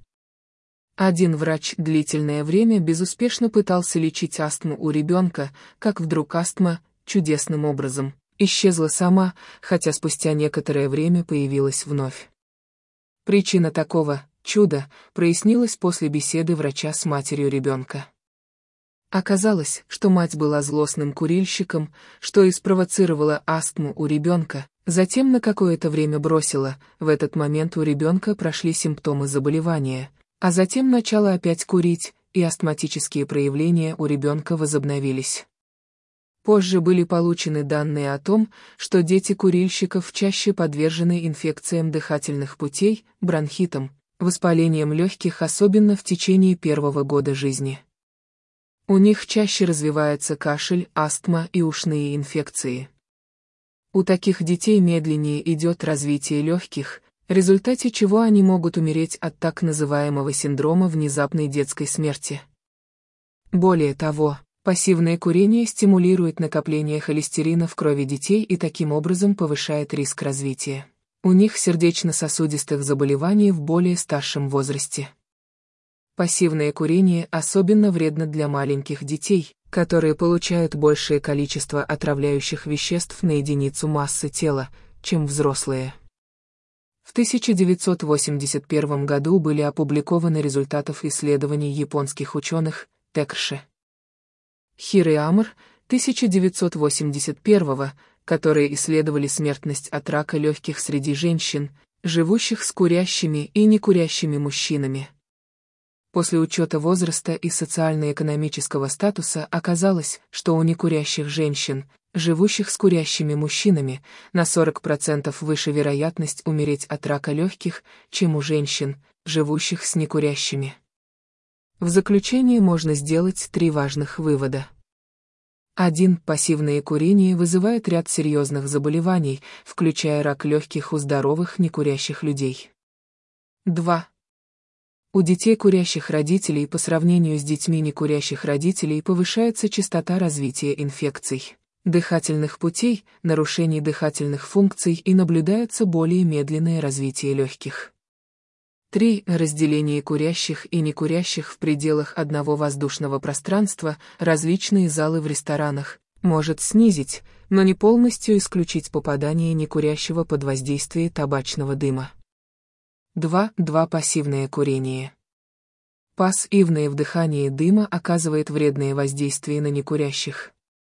Один врач длительное время безуспешно пытался лечить астму у ребенка, как вдруг астма, чудесным образом, исчезла сама, хотя спустя некоторое время появилась вновь. Причина такого чуда прояснилась после беседы врача с матерью ребенка. Оказалось, что мать была злостным курильщиком, что и спровоцировало астму у ребенка, затем на какое-то время бросила, в этот момент у ребенка прошли симптомы заболевания, а затем начала опять курить, и астматические проявления у ребенка возобновились. Позже были получены данные о том, что дети курильщиков чаще подвержены инфекциям дыхательных путей, бронхитам, воспалением легких, особенно в течение первого года жизни. У них чаще развивается кашель, астма и ушные инфекции. У таких детей медленнее идет развитие легких, в результате чего они могут умереть от так называемого синдрома внезапной детской смерти. Более того, пассивное курение стимулирует накопление холестерина в крови детей и таким образом повышает риск развития у них сердечно-сосудистых заболеваний в более старшем возрасте. Пассивное курение особенно вредно для маленьких детей, которые получают большее количество отравляющих веществ на единицу массы тела, чем взрослые. В тысяча девятьсот восемьдесят первом году были опубликованы результаты исследований японских ученых Текши Хиро и Амур, тысяча девятьсот восемьдесят первого, которые исследовали смертность от рака легких среди женщин, живущих с курящими и некурящими мужчинами. После учета возраста и социально-экономического статуса оказалось, что у некурящих женщин, живущих с курящими мужчинами, на сорок процентов выше вероятность умереть от рака легких, чем у женщин, живущих с некурящими. В заключение можно сделать три важных вывода. один. Пассивное курение вызывает ряд серьезных заболеваний, включая рак легких у здоровых некурящих людей. два. У детей курящих родителей по сравнению с детьми некурящих родителей повышается частота развития инфекций дыхательных путей, нарушений дыхательных функций и наблюдается более медленное развитие легких. три. Разделение курящих и некурящих в пределах одного воздушного пространства, различные залы в ресторанах, может снизить, но не полностью исключить попадание некурящего под воздействие табачного дыма. два. два. Пассивное курение. Пассивное вдыхание дыма оказывает вредное воздействие на некурящих.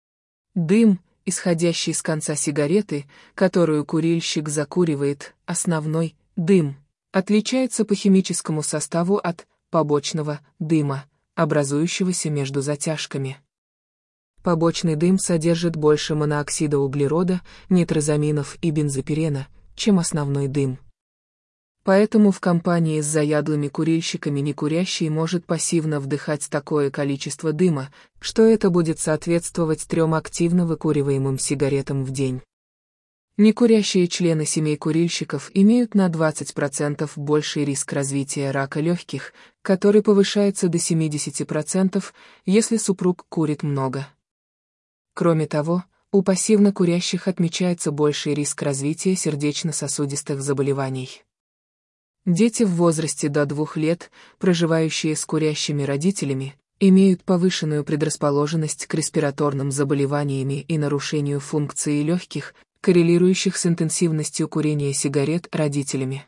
Дым, исходящий с конца сигареты, которую курильщик закуривает, основной дым, отличается по химическому составу от побочного дыма, образующегося между затяжками. Побочный дым содержит больше монооксида углерода, нитрозаминов и бензопирена, чем основной дым. Поэтому в компании с заядлыми курильщиками некурящий может пассивно вдыхать такое количество дыма, что это будет соответствовать трем активно выкуриваемым сигаретам в день. Некурящие члены семей курильщиков имеют на двадцать процентов больший риск развития рака легких, который повышается до семидесяти процентов, если супруг курит много. Кроме того, у пассивно курящих отмечается больший риск развития сердечно-сосудистых заболеваний. Дети в возрасте до двух лет, проживающие с курящими родителями, имеют повышенную предрасположенность к респираторным заболеваниям и нарушению функции легких, коррелирующих с интенсивностью курения сигарет родителями.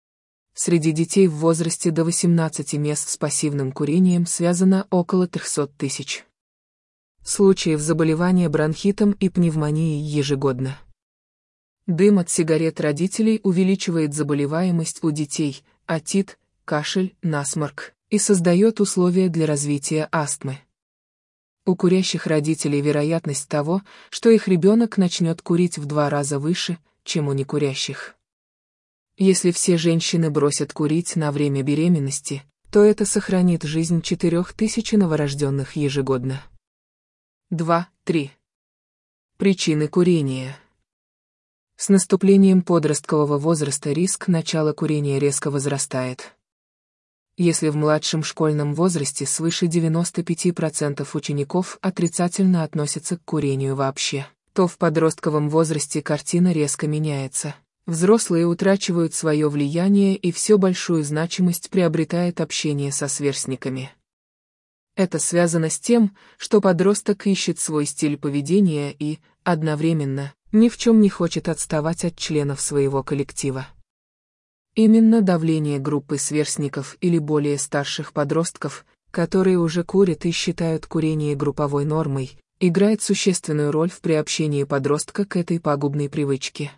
Среди детей в возрасте до восемнадцати мест с пассивным курением связано около трёхсот тысяч случаев заболевания бронхитом и пневмонией ежегодно. Дым от сигарет родителей увеличивает заболеваемость у детей, отит, кашель, насморк, и создает условия для развития астмы. У курящих родителей вероятность того, что их ребенок начнет курить в два раза выше, чем у некурящих. Если все женщины бросят курить на время беременности, то это сохранит жизнь четырёх тысяч новорожденных ежегодно. два. три. Причины курения. С наступлением подросткового возраста риск начала курения резко возрастает. Если в младшем школьном возрасте свыше девяноста пяти процентов учеников отрицательно относятся к курению вообще, то в подростковом возрасте картина резко меняется. Взрослые утрачивают свое влияние и все большую значимость приобретает общение со сверстниками. Это связано с тем, что подросток ищет свой стиль поведения и, одновременно, ни в чем не хочет отставать от членов своего коллектива. Именно давление группы сверстников или более старших подростков, которые уже курят и считают курение групповой нормой, играет существенную роль в приобщении подростка к этой пагубной привычке.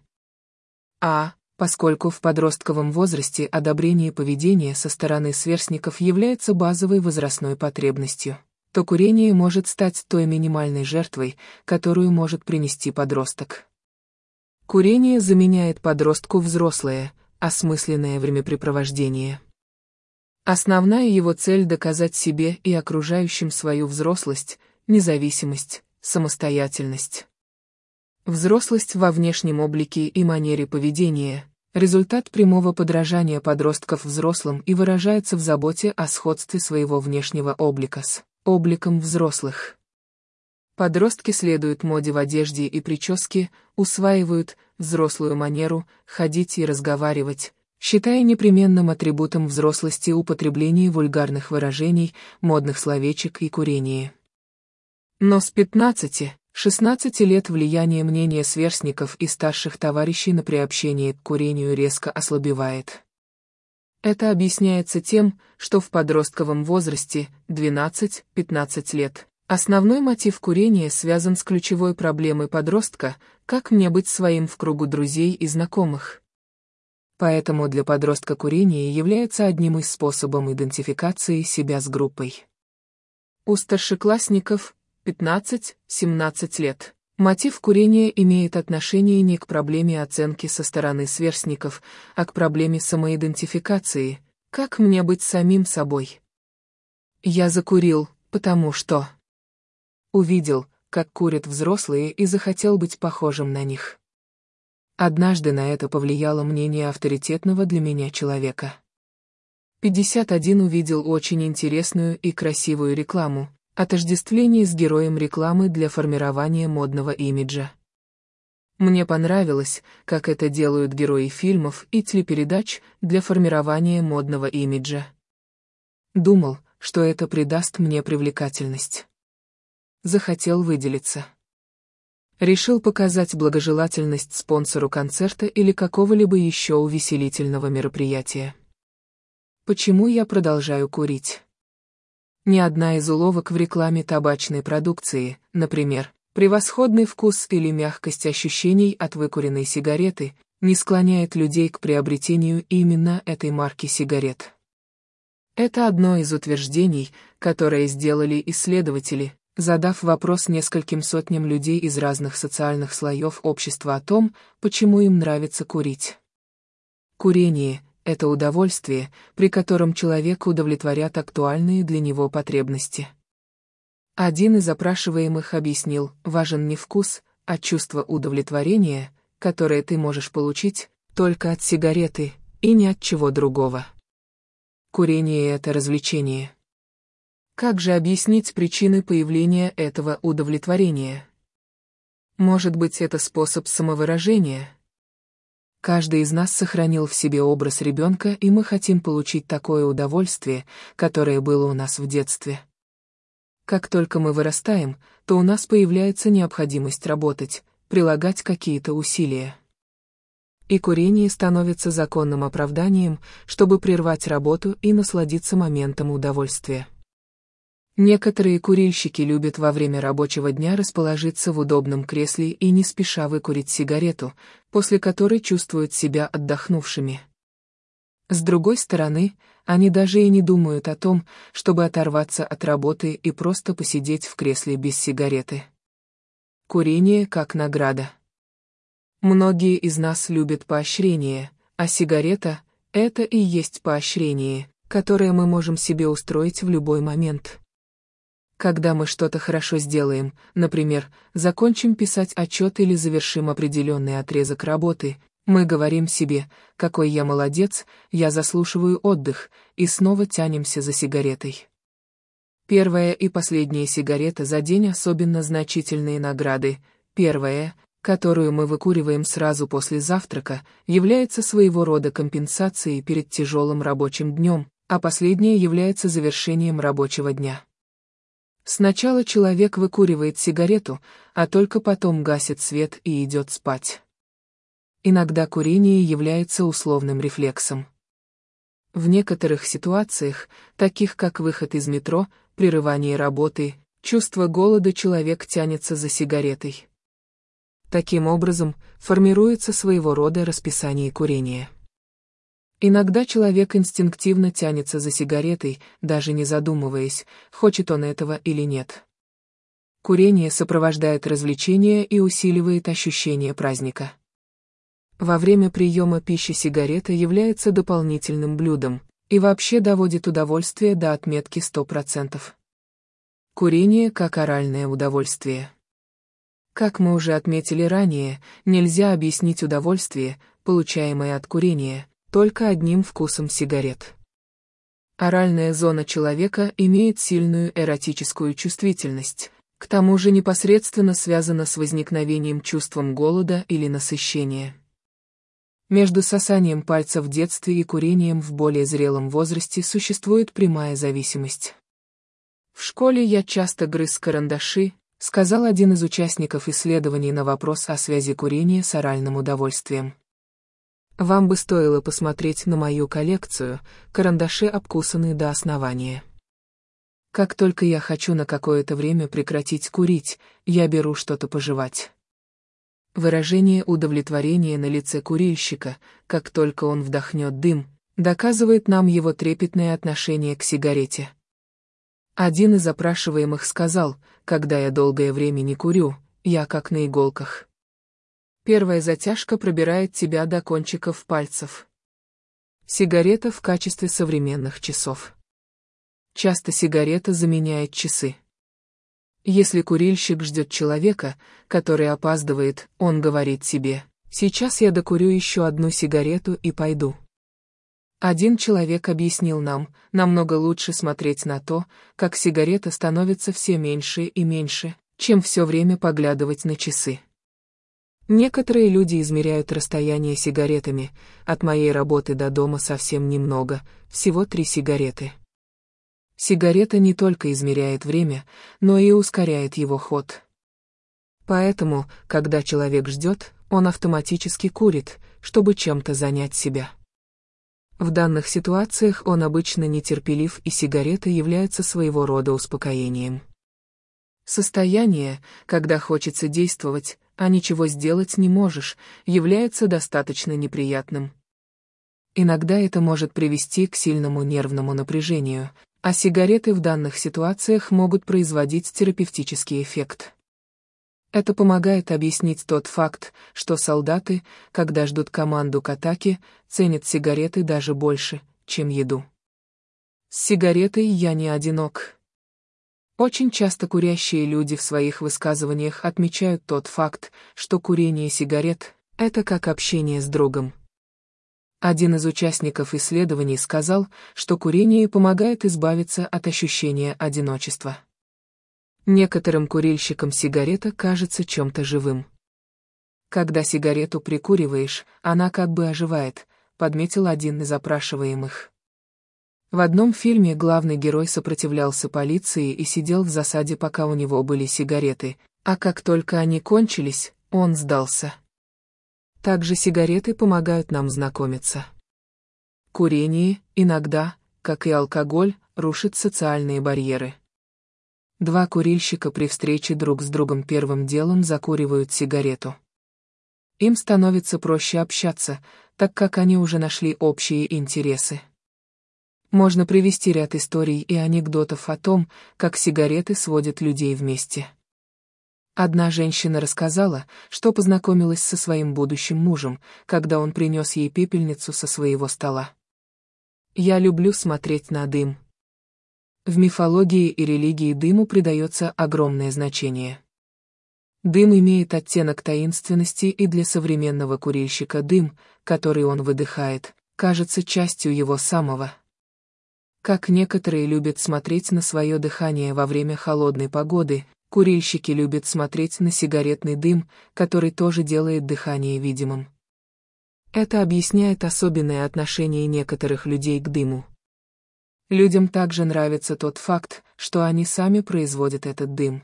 А, поскольку в подростковом возрасте одобрение поведения со стороны сверстников является базовой возрастной потребностью, то курение может стать той минимальной жертвой, которую может принести подросток. Курение заменяет подростку взрослое, осмысленное времяпрепровождение. Основная его цель — доказать себе и окружающим свою взрослость, независимость, самостоятельность. Взрослость во внешнем облике и манере поведения — результат прямого подражания подростков взрослым и выражается в заботе о сходстве своего внешнего облика с обликом взрослых. Подростки следуют моде в одежде и прическе, усваивают взрослую манеру ходить и разговаривать, считая непременным атрибутом взрослости употребление вульгарных выражений, модных словечек и курение. Но с пятнадцати-шестнадцати лет влияние мнения сверстников и старших товарищей на приобщение к курению резко ослабевает. Это объясняется тем, что в подростковом возрасте, двенадцать-пятнадцать лет, основной мотив курения связан с ключевой проблемой подростка — как мне быть своим в кругу друзей и знакомых. Поэтому для подростка курение является одним из способов идентификации себя с группой. У старшеклассников, пятнадцать-семнадцать лет, мотив курения имеет отношение не к проблеме оценки со стороны сверстников, а к проблеме самоидентификации, как мне быть самим собой. Я закурил, потому что увидел, как курят взрослые, и захотел быть похожим на них. Однажды на это повлияло мнение авторитетного для меня человека. пятьдесят один увидел очень интересную и красивую рекламу, отождествление с героем рекламы для формирования модного имиджа. Мне понравилось, как это делают герои фильмов и телепередач для формирования модного имиджа. Думал, что это придаст мне привлекательность. Захотел выделиться. Решил показать благожелательность спонсору концерта или какого-либо еще увеселительного мероприятия. Почему я продолжаю курить? Ни одна из уловок в рекламе табачной продукции, например, превосходный вкус или мягкость ощущений от выкуренной сигареты, не склоняет людей к приобретению именно этой марки сигарет. Это одно из утверждений, которое сделали исследователи, задав вопрос нескольким сотням людей из разных социальных слоев общества о том, почему им нравится курить. Курение – это удовольствие, при котором человек удовлетворят актуальные для него потребности. Один из опрашиваемых объяснил, важен не вкус, а чувство удовлетворения, которое ты можешь получить только от сигареты и ни от чего другого. Курение – это развлечение. Как же объяснить причины появления этого удовлетворения? Может быть, это способ самовыражения? Каждый из нас сохранил в себе образ ребенка, и мы хотим получить такое удовольствие, которое было у нас в детстве. Как только мы вырастаем, то у нас появляется необходимость работать, прилагать какие-то усилия. И курение становится законным оправданием, чтобы прервать работу и насладиться моментом удовольствия. Некоторые курильщики любят во время рабочего дня расположиться в удобном кресле и не спеша выкурить сигарету, после которой чувствуют себя отдохнувшими. С другой стороны, они даже и не думают о том, чтобы оторваться от работы и просто посидеть в кресле без сигареты. Курение как награда. Многие из нас любят поощрение, а сигарета – это и есть поощрение, которое мы можем себе устроить в любой момент. Когда мы что-то хорошо сделаем, например, закончим писать отчет или завершим определенный отрезок работы, мы говорим себе: «Какой я молодец, я заслуживаю отдых», и снова тянемся за сигаретой. Первая и последняя сигарета за день особенно значительные награды. Первая, которую мы выкуриваем сразу после завтрака, является своего рода компенсацией перед тяжелым рабочим днем, а последняя является завершением рабочего дня. Сначала человек выкуривает сигарету, а только потом гасит свет и идет спать. Иногда курение является условным рефлексом. В некоторых ситуациях, таких как выход из метро, прерывание работы, чувство голода, человек тянется за сигаретой. Таким образом, формируется своего рода расписание курения. Иногда человек инстинктивно тянется за сигаретой, даже не задумываясь, хочет он этого или нет. Курение сопровождает развлечение и усиливает ощущение праздника. Во время приема пищи сигарета является дополнительным блюдом и вообще доводит удовольствие до отметки сто процентов. Курение как оральное удовольствие. Как мы уже отметили ранее, нельзя объяснить удовольствие, получаемое от курения, только одним вкусом сигарет. Оральная зона человека имеет сильную эротическую чувствительность, к тому же непосредственно связана с возникновением чувством голода или насыщения. Между сосанием пальца в детстве и курением в более зрелом возрасте существует прямая зависимость. «В школе я часто грыз карандаши», сказал один из участников исследований на вопрос о связи курения с оральным удовольствием. Вам бы стоило посмотреть на мою коллекцию, карандаши обкусаны до основания. Как только я хочу на какое-то время прекратить курить, я беру что-то пожевать. Выражение удовлетворения на лице курильщика, как только он вдохнет дым, доказывает нам его трепетное отношение к сигарете. Один из опрашиваемых сказал: «Когда я долгое время не курю, я как на иголках. Первая затяжка пробирает тебя до кончиков пальцев». Сигарета в качестве современных часов. Часто сигарета заменяет часы. Если курильщик ждет человека, который опаздывает, он говорит себе: «Сейчас я докурю еще одну сигарету и пойду». Один человек объяснил нам: намного лучше смотреть на то, как сигарета становится все меньше и меньше, чем все время поглядывать на часы. Некоторые люди измеряют расстояние сигаретами, от моей работы до дома совсем немного, всего три сигареты. Сигарета не только измеряет время, но и ускоряет его ход. Поэтому, когда человек ждет, он автоматически курит, чтобы чем-то занять себя. В данных ситуациях он обычно нетерпелив, и сигарета является своего рода успокоением. Состояние, когда хочется действовать, а ничего сделать не можешь, является достаточно неприятным. Иногда это может привести к сильному нервному напряжению, а сигареты в данных ситуациях могут производить терапевтический эффект. Это помогает объяснить тот факт, что солдаты, когда ждут команду к атаке, ценят сигареты даже больше, чем еду. С сигаретой я не одинок. Очень часто курящие люди в своих высказываниях отмечают тот факт, что курение сигарет – это как общение с другом. Один из участников исследований сказал, что курение помогает избавиться от ощущения одиночества. Некоторым курильщикам сигарета кажется чем-то живым. Когда сигарету прикуриваешь, она как бы оживает, подметил один из опрашиваемых. В одном фильме главный герой сопротивлялся полиции и сидел в засаде, пока у него были сигареты, а как только они кончились, он сдался. Также сигареты помогают нам знакомиться. Курение, иногда, как и алкоголь, рушит социальные барьеры. Два курильщика при встрече друг с другом первым делом закуривают сигарету. Им становится проще общаться, так как они уже нашли общие интересы. Можно привести ряд историй и анекдотов о том, как сигареты сводят людей вместе. Одна женщина рассказала, что познакомилась со своим будущим мужем, когда он принес ей пепельницу со своего стола. «Я люблю смотреть на дым». В мифологии и религии дыму придается огромное значение. Дым имеет оттенок таинственности, и для современного курильщика дым, который он выдыхает, кажется частью его самого. Как некоторые любят смотреть на свое дыхание во время холодной погоды, курильщики любят смотреть на сигаретный дым, который тоже делает дыхание видимым. Это объясняет особенное отношение некоторых людей к дыму. Людям также нравится тот факт, что они сами производят этот дым.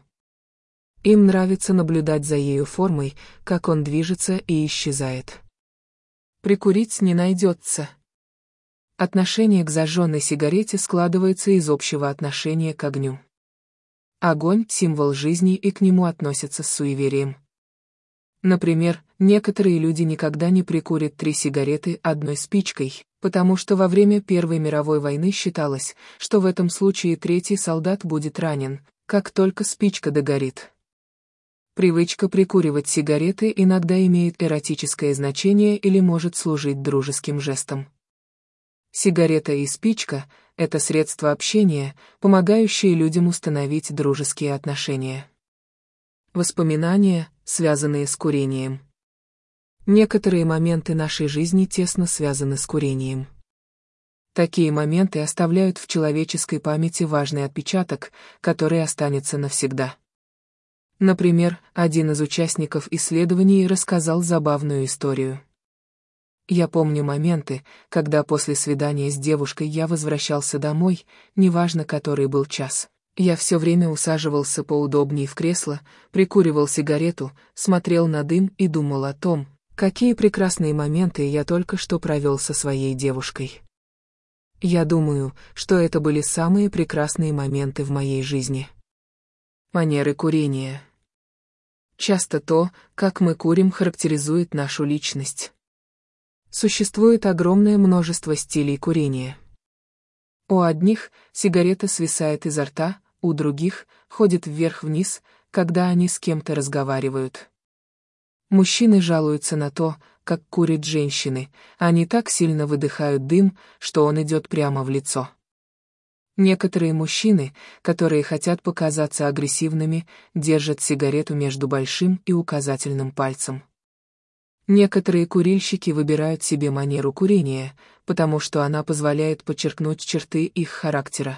Им нравится наблюдать за ею формой, как он движется и исчезает. Прикурить не найдется. Отношение к зажженной сигарете складывается из общего отношения к огню. Огонь – символ жизни, и к нему относятся с суеверием. Например, некоторые люди никогда не прикурят три сигареты одной спичкой, потому что во время Первой мировой войны считалось, что в этом случае третий солдат будет ранен, как только спичка догорит. Привычка прикуривать сигареты иногда имеет эротическое значение или может служить дружеским жестом. Сигарета и спичка – это средство общения, помогающие людям установить дружеские отношения. Воспоминания, связанные с курением. Некоторые моменты нашей жизни тесно связаны с курением. Такие моменты оставляют в человеческой памяти важный отпечаток, который останется навсегда. Например, один из участников исследований рассказал забавную историю. Я помню моменты, когда после свидания с девушкой я возвращался домой, неважно который был час. Я все время усаживался поудобнее в кресло, прикуривал сигарету, смотрел на дым и думал о том, какие прекрасные моменты я только что провел со своей девушкой. Я думаю, что это были самые прекрасные моменты в моей жизни. Манеры курения. Часто то, как мы курим, характеризует нашу личность. Существует огромное множество стилей курения. У одних сигарета свисает изо рта, у других ходит вверх-вниз, когда они с кем-то разговаривают. Мужчины жалуются на то, как курят женщины, они так сильно выдыхают дым, что он идет прямо в лицо. Некоторые мужчины, которые хотят показаться агрессивными, держат сигарету между большим и указательным пальцем. Некоторые курильщики выбирают себе манеру курения, потому что она позволяет подчеркнуть черты их характера.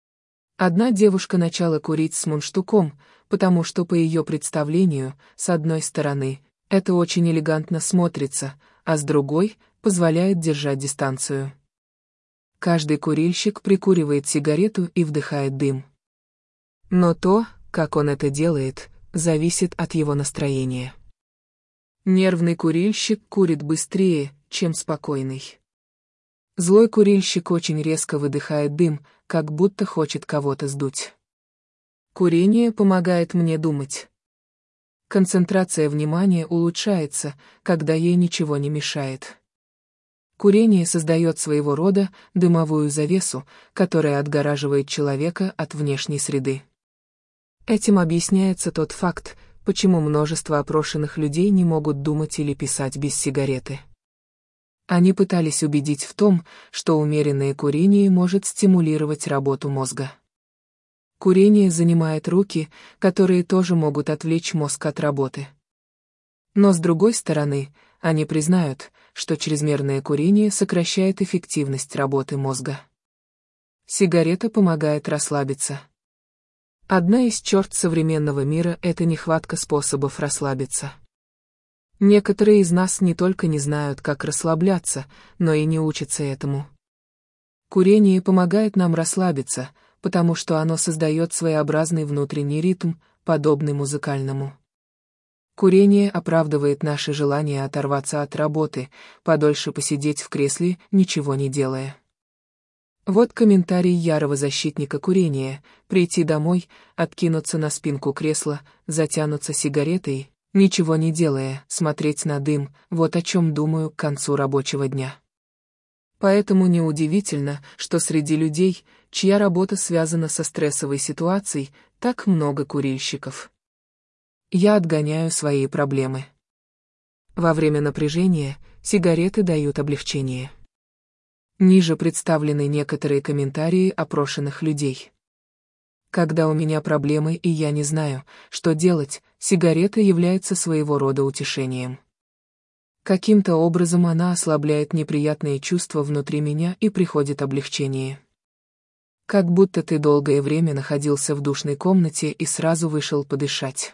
Одна девушка начала курить с мундштуком, потому что, по ее представлению, с одной стороны, Это очень элегантно смотрится, а с другой — позволяет держать дистанцию. Каждый курильщик прикуривает сигарету и вдыхает дым. Но то, как он это делает, зависит от его настроения. Нервный курильщик курит быстрее, чем спокойный. Злой курильщик очень резко выдыхает дым, как будто хочет кого-то сдуть. Курение помогает мне думать. Концентрация внимания улучшается, когда ей ничего не мешает. Курение создает своего рода дымовую завесу, которая отгораживает человека от внешней среды. Этим объясняется тот факт, почему множество опрошенных людей не могут думать или писать без сигареты. Они пытались убедить в том, что умеренное курение может стимулировать работу мозга. Курение занимает руки, которые тоже могут отвлечь мозг от работы. Но с другой стороны, они признают, что чрезмерное курение сокращает эффективность работы мозга. Сигарета помогает расслабиться. Одна из черт современного мира — это нехватка способов расслабиться. Некоторые из нас не только не знают, как расслабляться, но и не учатся этому. Курение помогает нам расслабиться, потому что оно создает своеобразный внутренний ритм, подобный музыкальному. Курение оправдывает наше желание оторваться от работы, подольше посидеть в кресле, ничего не делая. Вот комментарий ярого защитника курения: прийти домой, откинуться на спинку кресла, затянуться сигаретой, ничего не делая, смотреть на дым, вот о чем думаю к концу рабочего дня. Поэтому неудивительно, что среди людей, чья работа связана со стрессовой ситуацией, так много курильщиков. Я отгоняю свои проблемы. Во время напряжения сигареты дают облегчение. Ниже представлены некоторые комментарии опрошенных людей. Когда у меня проблемы и я не знаю, что делать, сигарета является своего рода утешением. Каким-то образом она ослабляет неприятные чувства внутри меня и приходит облегчение. Как будто ты долгое время находился в душной комнате и сразу вышел подышать.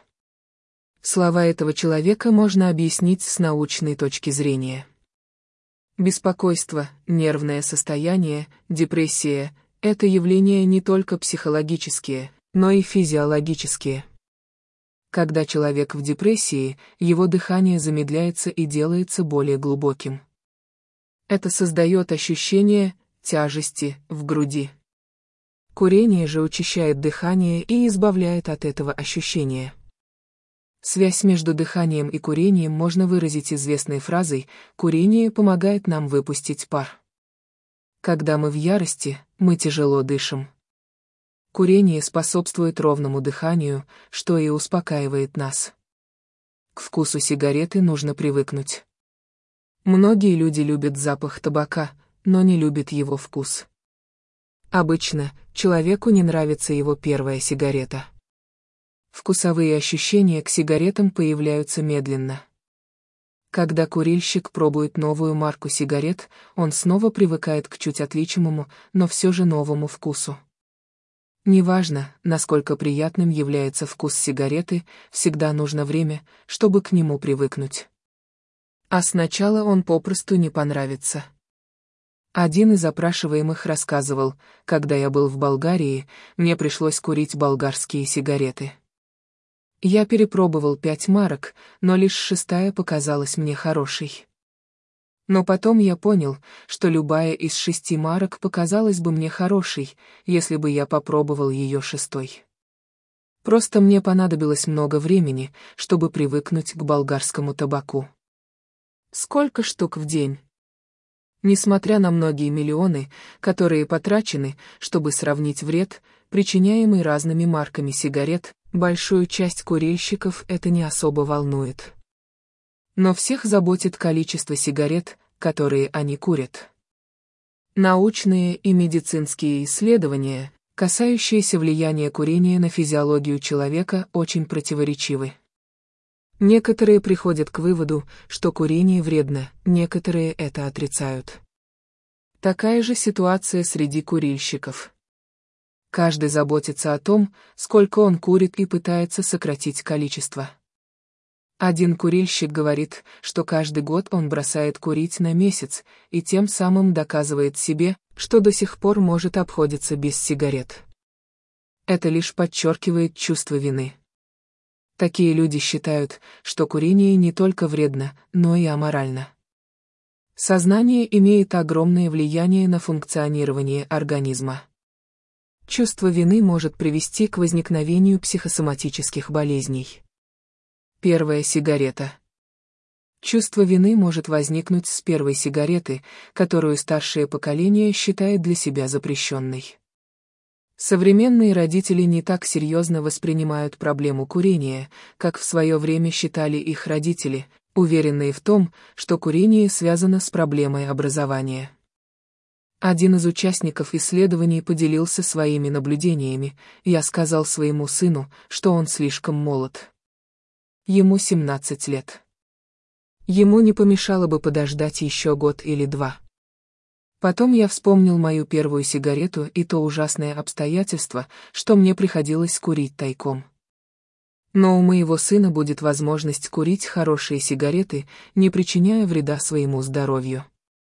Слова этого человека можно объяснить с научной точки зрения. Беспокойство, нервное состояние, депрессия — это явления не только психологические, но и физиологические. Когда человек в депрессии, его дыхание замедляется и делается более глубоким. Это создает ощущение тяжести в груди. Курение же учащает дыхание и избавляет от этого ощущения. Связь между дыханием и курением можно выразить известной фразой: «Курение помогает нам выпустить пар». Когда мы в ярости, мы тяжело дышим. Курение способствует ровному дыханию, что и успокаивает нас. К вкусу сигареты нужно привыкнуть. Многие люди любят запах табака, но не любят его вкус. Обычно человеку не нравится его первая сигарета. Вкусовые ощущения к сигаретам появляются медленно. Когда курильщик пробует новую марку сигарет, он снова привыкает к чуть отличимому, но все же новому вкусу. Неважно, насколько приятным является вкус сигареты, всегда нужно время, чтобы к нему привыкнуть. А сначала он попросту не понравится. Один из опрашиваемых рассказывал: когда я был в Болгарии, мне пришлось курить болгарские сигареты. Я перепробовал пять марок, но лишь шестая показалась мне хорошей. Но потом я понял, что любая из шести марок показалась бы мне хорошей, если бы я попробовал ее шестой. Просто мне понадобилось много времени, чтобы привыкнуть к болгарскому табаку. Сколько штук в день? Несмотря на многие миллионы, которые потрачены, чтобы сравнить вред, причиняемый разными марками сигарет, большую часть курильщиков это не особо волнует. Но всех заботит количество сигарет, которые они курят. Научные и медицинские исследования, касающиеся влияния курения на физиологию человека, очень противоречивы. Некоторые приходят к выводу, что курение вредно, некоторые это отрицают. Такая же ситуация среди курильщиков. Каждый заботится о том, сколько он курит, и пытается сократить количество. Один курильщик говорит, что каждый год он бросает курить на месяц, и тем самым доказывает себе, что до сих пор может обходиться без сигарет. Это лишь подчеркивает чувство вины. Такие люди считают, что курение не только вредно, но и аморально. Сознание имеет огромное влияние на функционирование организма. Чувство вины может привести к возникновению психосоматических болезней. Первая сигарета. Чувство вины может возникнуть с первой сигареты, которую старшее поколение считает для себя запрещенной. Современные родители не так серьезно воспринимают проблему курения, как в свое время считали их родители, уверенные в том, что курение связано с проблемой образования. Один из участников исследований поделился своими наблюдениями. Я сказал своему сыну, что он слишком молод. Ему семнадцать лет. Ему не помешало бы подождать еще год или два. Потом я вспомнил мою первую сигарету и то ужасное обстоятельство, что мне приходилось курить тайком. Но у моего сына будет возможность курить хорошие сигареты, не причиняя вреда своему здоровью.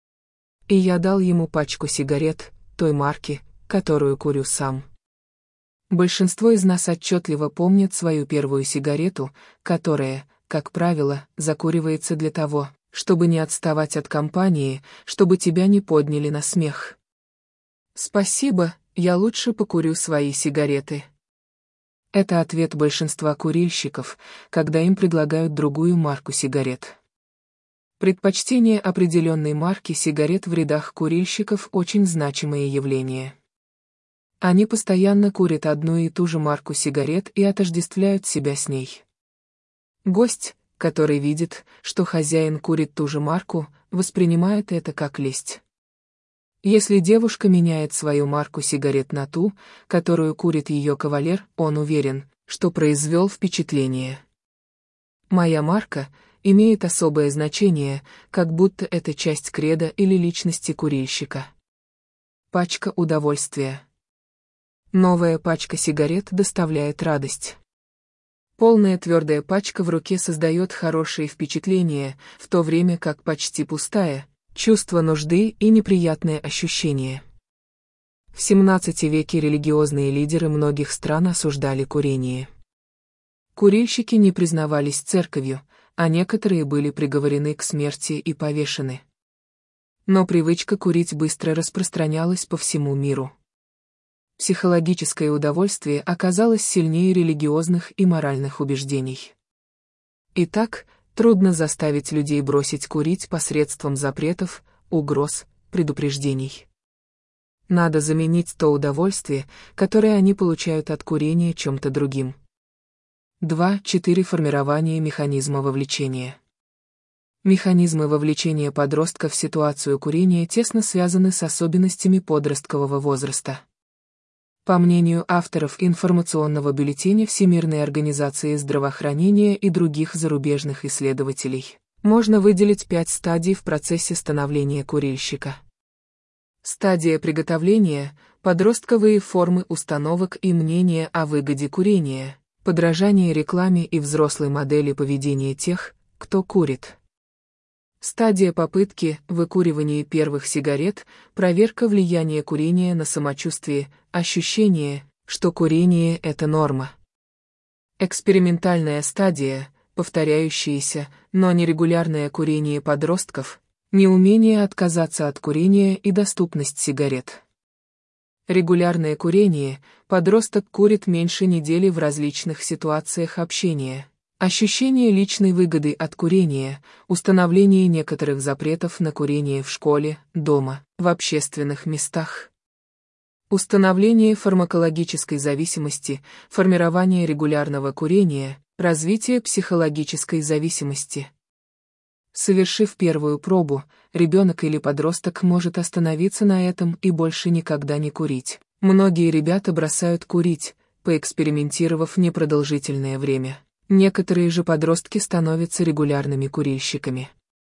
И я дал ему пачку сигарет, той марки, которую курю сам. Большинство из нас отчетливо помнят свою первую сигарету, которая, как правило, закуривается для того, чтобы не отставать от компании, чтобы тебя не подняли на смех. «Спасибо, я лучше покурю свои сигареты». Это ответ большинства курильщиков, когда им предлагают другую марку сигарет. Предпочтение определенной марки сигарет в рядах курильщиков очень значимое явление. Они постоянно курят одну и ту же марку сигарет и отождествляют себя с ней. Гость, который видит, что хозяин курит ту же марку, воспринимает это как лесть. Если девушка меняет свою марку сигарет на ту, которую курит ее кавалер, он уверен, что произвел впечатление. Моя марка имеет особое значение, как будто это часть кредо или личности курильщика. Пачка удовольствия. Новая пачка сигарет доставляет радость. Полная твердая пачка в руке создает хорошее впечатление, в то время как почти пустая — чувство нужды и неприятное ощущение. В семнадцатом веке религиозные лидеры многих стран осуждали курение. Курильщики не признавались церковью, а некоторые были приговорены к смерти и повешены. Но привычка курить быстро распространялась по всему миру. Психологическое удовольствие оказалось сильнее религиозных и моральных убеждений. Итак, трудно заставить людей бросить курить посредством запретов, угроз, предупреждений. Надо заменить то удовольствие, которое они получают от курения, чем-то другим. два четыре Формирование механизма вовлечения. Механизмы вовлечения подростка в ситуацию курения тесно связаны с особенностями подросткового возраста. По мнению авторов информационного бюллетеня Всемирной организации здравоохранения и других зарубежных исследователей, можно выделить пять стадий в процессе становления курильщика. Стадия приготовления – подростковые формы установок и мнения о выгоде курения, подражание рекламе и взрослой модели поведения тех, кто курит. Стадия попытки, выкуривание первых сигарет, проверка влияния курения на самочувствие, ощущение, что курение – это норма. Экспериментальная стадия, повторяющееся, но нерегулярное курение подростков, неумение отказаться от курения и доступность сигарет. Регулярное курение, подросток курит меньше недели в различных ситуациях общения. Ощущение личной выгоды от курения, установление некоторых запретов на курение в школе, дома, в общественных местах. Установление фармакологической зависимости, формирование регулярного курения, развитие психологической зависимости. Совершив первую пробу, ребенок или подросток может остановиться на этом и больше никогда не курить. Многие ребята бросают курить, поэкспериментировав непродолжительное время. Некоторые же подростки становятся регулярными курильщиками.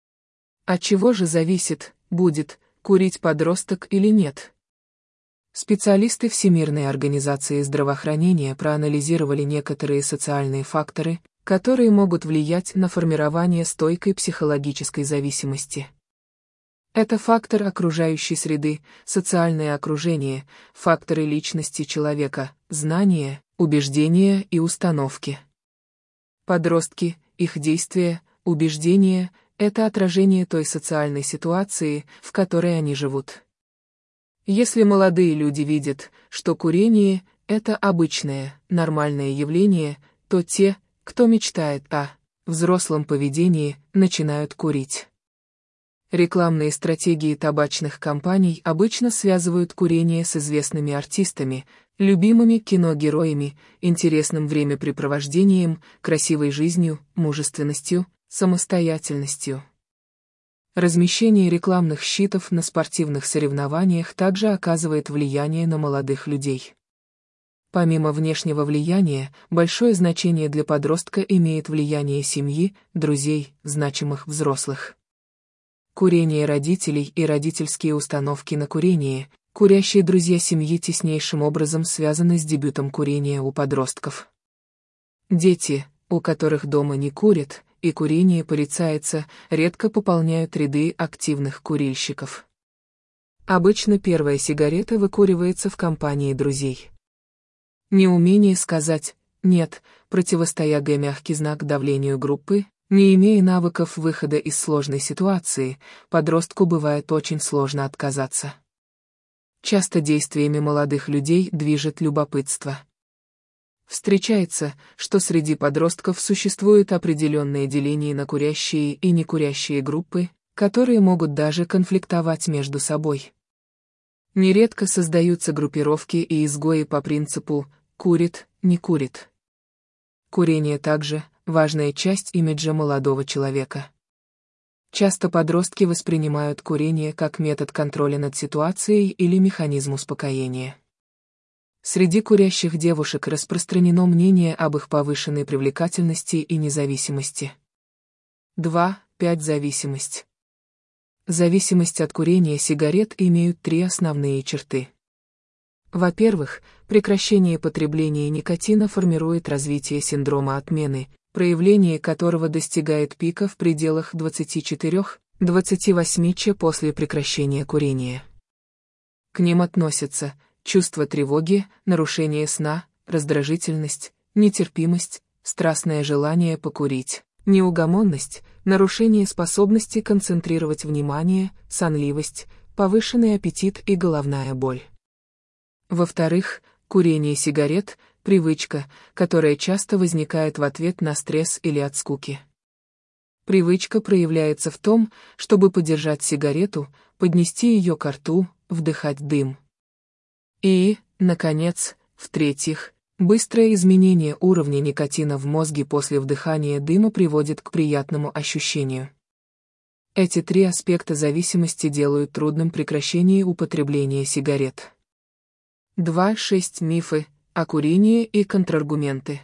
От чего же зависит, будет курить подросток или нет? Специалисты Всемирной организации здравоохранения проанализировали некоторые социальные факторы, которые могут влиять на формирование стойкой психологической зависимости. Это фактор окружающей среды, социальное окружение, факторы личности человека, знания, убеждения и установки. Подростки, их действия, убеждения – это отражение той социальной ситуации, в которой они живут. Если молодые люди видят, что курение – это обычное, нормальное явление, то те, кто мечтает о взрослом поведении, начинают курить. Рекламные стратегии табачных компаний обычно связывают курение с известными артистами, любимыми киногероями, интересным времяпрепровождением, красивой жизнью, мужественностью, самостоятельностью. Размещение рекламных щитов на спортивных соревнованиях также оказывает влияние на молодых людей. Помимо внешнего влияния, большое значение для подростка имеет влияние семьи, друзей, значимых взрослых. Курение родителей и родительские установки на курение. Курящие друзья семьи теснейшим образом связаны с дебютом курения у подростков. Дети, у которых дома не курят, и курение порицается, редко пополняют ряды активных курильщиков. Обычно первая сигарета выкуривается в компании друзей. Неумение сказать «нет», противостоя мягкий знак давлению группы, не имея навыков выхода из сложной ситуации, подростку бывает очень сложно отказаться. Часто действиями молодых людей движет любопытство. Встречается, что среди подростков существует определенное деление на курящие и некурящие группы, которые могут даже конфликтовать между собой. Нередко создаются группировки и изгои по принципу «курит, не курит». Курение также важная часть имиджа молодого человека. Часто подростки воспринимают курение как метод контроля над ситуацией или механизм успокоения. Среди курящих девушек распространено мнение об их повышенной привлекательности и независимости. два пять Зависимость. Зависимость от курения сигарет имеют три основные черты. Во-первых, прекращение потребления никотина формирует развитие синдрома отмены, проявление которого достигает пика в пределах двадцати четырёх — двадцати восьми часов после прекращения курения. К ним относятся чувство тревоги, нарушение сна, раздражительность, нетерпимость, страстное желание покурить, неугомонность, нарушение способности концентрировать внимание, сонливость, повышенный аппетит и головная боль. Во-вторых, курение сигарет – привычка, которая часто возникает в ответ на стресс или от скуки. Привычка проявляется в том, чтобы подержать сигарету, поднести ее ко рту, вдыхать дым. И, наконец, в-третьих, быстрое изменение уровня никотина в мозге после вдыхания дыма приводит к приятному ощущению. Эти три аспекта зависимости делают трудным прекращение употребления сигарет. два шесть Мифы о курении и контраргументы.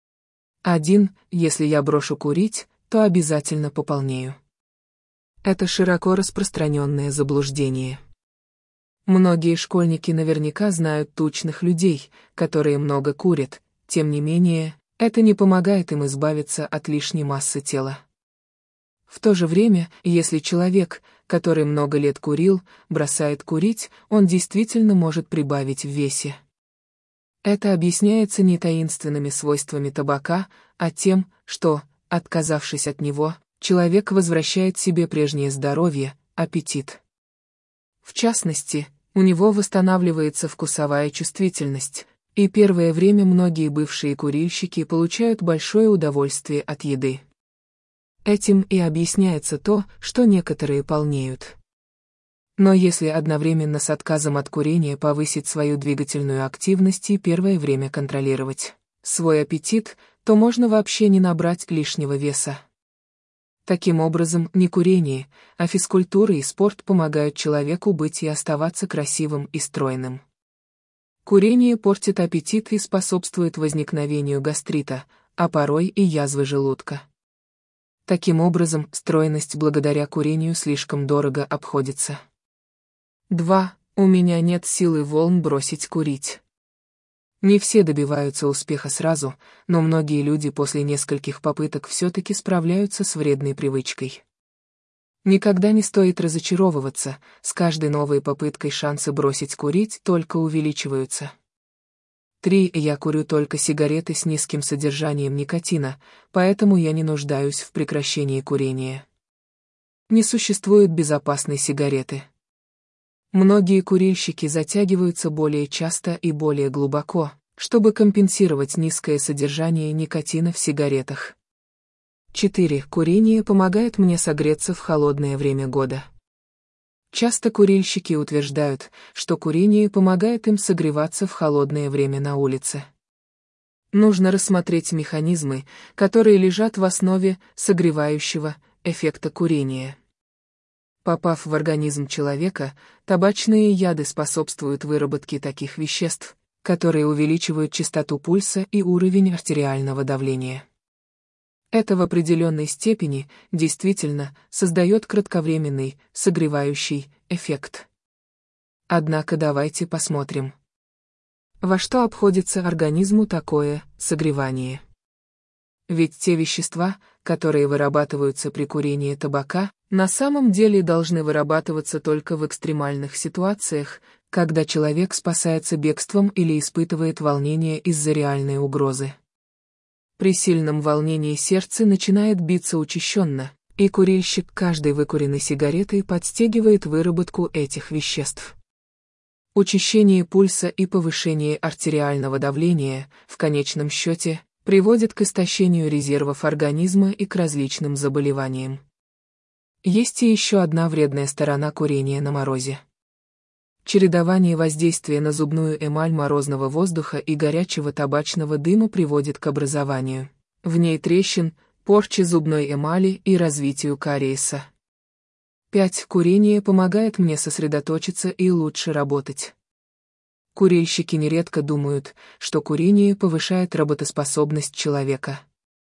один Если я брошу курить, то обязательно пополнею. Это широко распространенное заблуждение. Многие школьники наверняка знают тучных людей, которые много курят, тем не менее, это не помогает им избавиться от лишней массы тела. В то же время, если человек, который много лет курил, бросает курить, он действительно может прибавить в весе. Это объясняется не таинственными свойствами табака, а тем, что, отказавшись от него, человек возвращает себе прежнее здоровье, аппетит. В частности, у него восстанавливается вкусовая чувствительность, и первое время многие бывшие курильщики получают большое удовольствие от еды. Этим и объясняется то, что некоторые полнеют. Но если одновременно с отказом от курения повысить свою двигательную активность и первое время контролировать свой аппетит, то можно вообще не набрать лишнего веса. Таким образом, не курение, а физкультура и спорт помогают человеку быть и оставаться красивым и стройным. Курение портит аппетит и способствует возникновению гастрита, а порой и язвы желудка. Таким образом, стройность благодаря курению слишком дорого обходится. два У меня нет силы волн бросить курить. Не все добиваются успеха сразу, но многие люди после нескольких попыток все-таки справляются с вредной привычкой. Никогда не стоит разочаровываться, с каждой новой попыткой шансы бросить курить только увеличиваются. три. Я курю только сигареты с низким содержанием никотина, поэтому я не нуждаюсь в прекращении курения. Не существует безопасной сигареты. Многие курильщики затягиваются более часто и более глубоко, чтобы компенсировать низкое содержание никотина в сигаретах. четыре. Курение помогает мне согреться в холодное время года. Часто курильщики утверждают, что курение помогает им согреваться в холодное время на улице. Нужно рассмотреть механизмы, которые лежат в основе согревающего эффекта курения. Попав в организм человека, табачные яды способствуют выработке таких веществ, которые увеличивают частоту пульса и уровень артериального давления. Это в определенной степени, действительно, создает кратковременный, согревающий эффект. Однако давайте посмотрим, во что обходится организму такое согревание. Ведь те вещества, которые вырабатываются при курении табака, на самом деле должны вырабатываться только в экстремальных ситуациях, когда человек спасается бегством или испытывает волнение из-за реальной угрозы. При сильном волнении сердце начинает биться учащенно, и курильщик каждой выкуренной сигаретой подстегивает выработку этих веществ. Учащение пульса и повышение артериального давления, в конечном счете, приводит к истощению резервов организма и к различным заболеваниям. Есть и еще одна вредная сторона курения на морозе. Чередование воздействия на зубную эмаль морозного воздуха и горячего табачного дыма приводит к образованию в ней трещин, порче зубной эмали и развитию кариеса. пять. Курение помогает мне сосредоточиться и лучше работать. Курильщики нередко думают, что курение повышает работоспособность человека.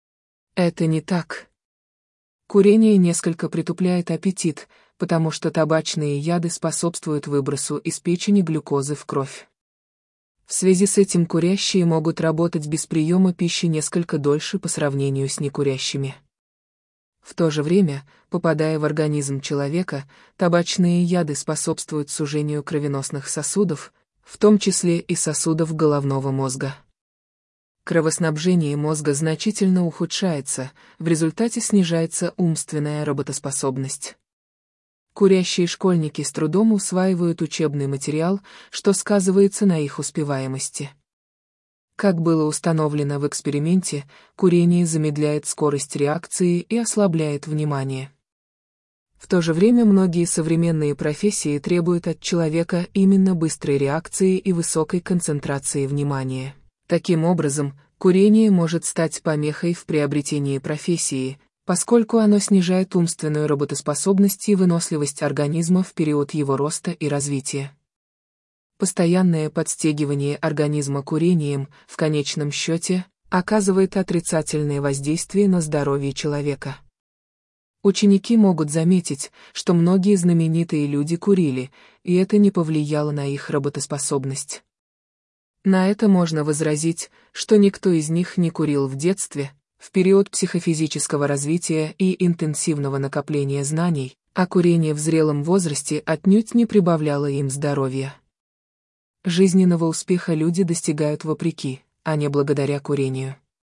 Это не так. Курение несколько притупляет аппетит, потому что табачные яды способствуют выбросу из печени глюкозы в кровь. В связи с этим курящие могут работать без приема пищи несколько дольше по сравнению с некурящими. В то же время, попадая в организм человека, табачные яды способствуют сужению кровеносных сосудов, в том числе и сосудов головного мозга. Кровоснабжение мозга значительно ухудшается, в результате снижается умственная работоспособность. Курящие школьники с трудом усваивают учебный материал, что сказывается на их успеваемости. Как было установлено в эксперименте, курение замедляет скорость реакции и ослабляет внимание. В то же время многие современные профессии требуют от человека именно быстрой реакции и высокой концентрации внимания. Таким образом, курение может стать помехой в приобретении профессии, поскольку оно снижает умственную работоспособность и выносливость организма в период его роста и развития. Постоянное подстегивание организма курением, в конечном счете, оказывает отрицательное воздействие на здоровье человека. Ученики могут заметить, что многие знаменитые люди курили, и это не повлияло на их работоспособность. На это можно возразить, что никто из них не курил в детстве, в период психофизического развития и интенсивного накопления знаний, а курение в зрелом возрасте отнюдь не прибавляло им здоровья. Жизненного успеха люди достигают вопреки, а не благодаря курению.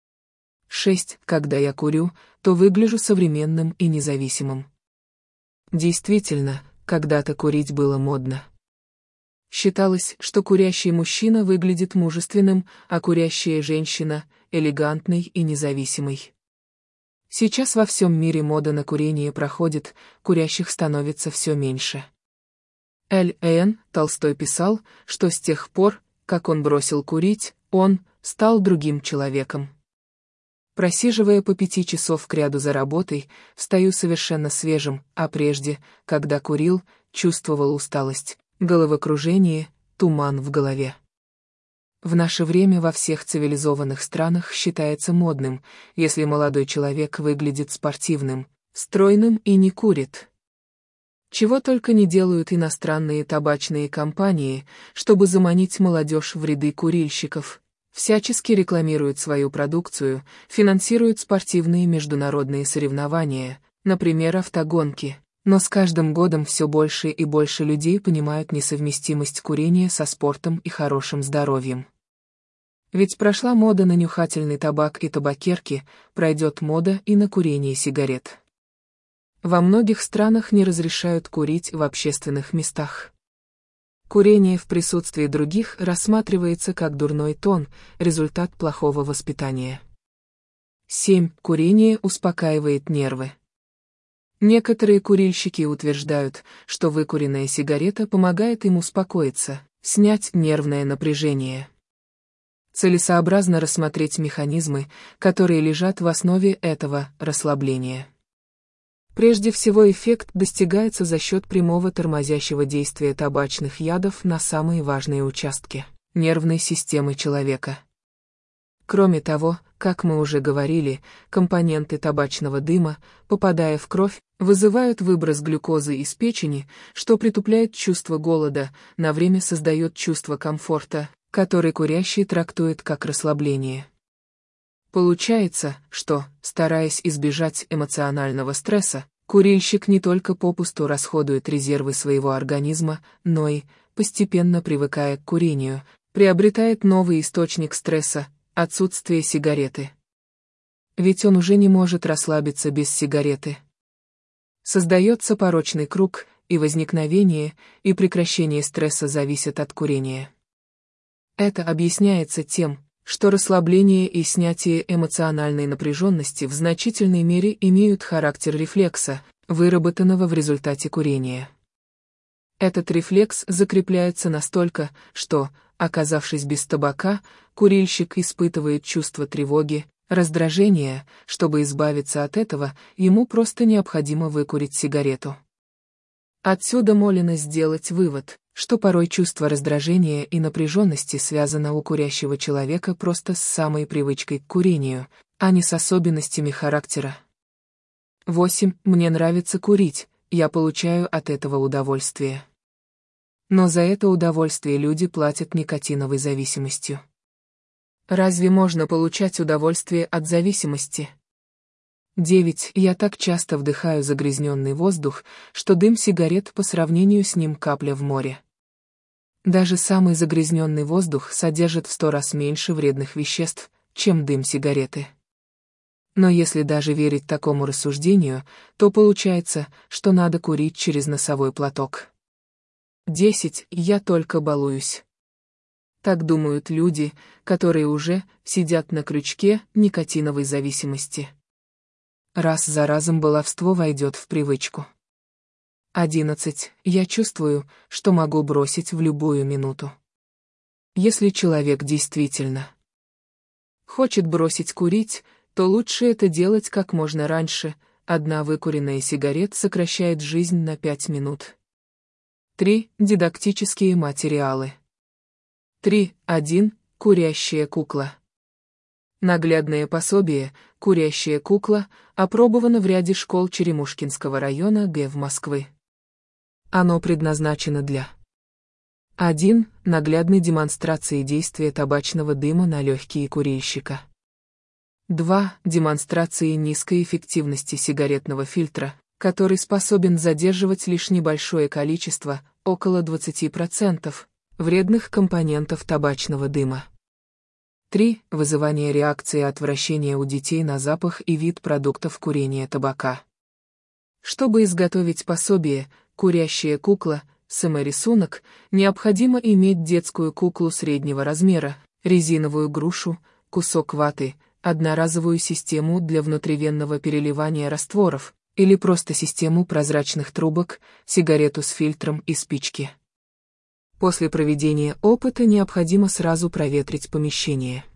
шесть. Когда я курю, то выгляжу современным и независимым. Действительно, когда-то курить было модно. Считалось, что курящий мужчина выглядит мужественным, а курящая женщина – элегантной и независимой. Сейчас во всем мире мода на курение проходит, курящих становится все меньше. Л Н Толстой писал, что с тех пор, как он бросил курить, он стал другим человеком. Просиживая по пяти часов кряду за работой, встаю совершенно свежим, а прежде, когда курил, чувствовал усталость, головокружение, туман в голове. В наше время во всех цивилизованных странах считается модным, если молодой человек выглядит спортивным, стройным и не курит. Чего только не делают иностранные табачные компании, чтобы заманить молодежь в ряды курильщиков, всячески рекламируют свою продукцию, финансируют спортивные международные соревнования, например, автогонки. Но с каждым годом все больше и больше людей понимают несовместимость курения со спортом и хорошим здоровьем. Ведь прошла мода на нюхательный табак и табакерки, пройдет мода и на курение сигарет. Во многих странах не разрешают курить в общественных местах. Курение в присутствии других рассматривается как дурной тон, результат плохого воспитания. семь. Курение успокаивает нервы. Некоторые курильщики утверждают, что выкуренная сигарета помогает им успокоиться, снять нервное напряжение. Целесообразно рассмотреть механизмы, которые лежат в основе этого расслабления. Прежде всего, эффект достигается за счет прямого тормозящего действия табачных ядов на самые важные участки нервной системы человека. Кроме того, как мы уже говорили, компоненты табачного дыма, попадая в кровь, вызывают выброс глюкозы из печени, что притупляет чувство голода, на время создает чувство комфорта, который курящий трактует как расслабление. Получается, что, стараясь избежать эмоционального стресса, курильщик не только попусту расходует резервы своего организма, но и, постепенно привыкая к курению, приобретает новый источник стресса – отсутствие сигареты. Ведь он уже не может расслабиться без сигареты. Создается порочный круг, и возникновение, и прекращение стресса зависят от курения. Это объясняется тем, что расслабление и снятие эмоциональной напряженности в значительной мере имеют характер рефлекса, выработанного в результате курения. Этот рефлекс закрепляется настолько, что, оказавшись без табака, курильщик испытывает чувство тревоги, раздражения. Чтобы избавиться от этого, ему просто необходимо выкурить сигарету. Отсюда можно сделать вывод, что порой чувство раздражения и напряженности связано у курящего человека просто с самой привычкой к курению, а не с особенностями характера. восемь. Мне нравится курить, я получаю от этого удовольствие. Но за это удовольствие люди платят никотиновой зависимостью. Разве можно получать удовольствие от зависимости? девять. Я так часто вдыхаю загрязненный воздух, что дым сигарет по сравнению с ним капля в море. Даже самый загрязненный воздух содержит в сто раз меньше вредных веществ, чем дым сигареты. Но если даже верить такому рассуждению, то получается, что надо курить через носовой платок. десять. Я только балуюсь. Так думают люди, которые уже сидят на крючке никотиновой зависимости. Раз за разом баловство войдет в привычку. одиннадцать. Я чувствую, что могу бросить в любую минуту. Если человек действительно хочет бросить курить, то лучше это делать как можно раньше. Одна выкуренная сигарета сокращает жизнь на пять минут. три. Дидактические материалы. три. один. Курящая кукла. Наглядное пособие «Курящая кукла» опробовано в ряде школ Черемушкинского района Г в Москвы. Оно предназначено для один. Наглядной демонстрации действия табачного дыма на легкие курильщика. два. Демонстрации низкой эффективности сигаретного фильтра, который способен задерживать лишь небольшое количество, около двадцати процентов, вредных компонентов табачного дыма. три. Вызывание реакции отвращения у детей на запах и вид продуктов курения табака. Чтобы изготовить пособие «Курящая кукла», саморисунок, необходимо иметь детскую куклу среднего размера, резиновую грушу, кусок ваты, одноразовую систему для внутривенного переливания растворов, или просто систему прозрачных трубок, сигарету с фильтром и спички. После проведения опыта необходимо сразу проветрить помещение.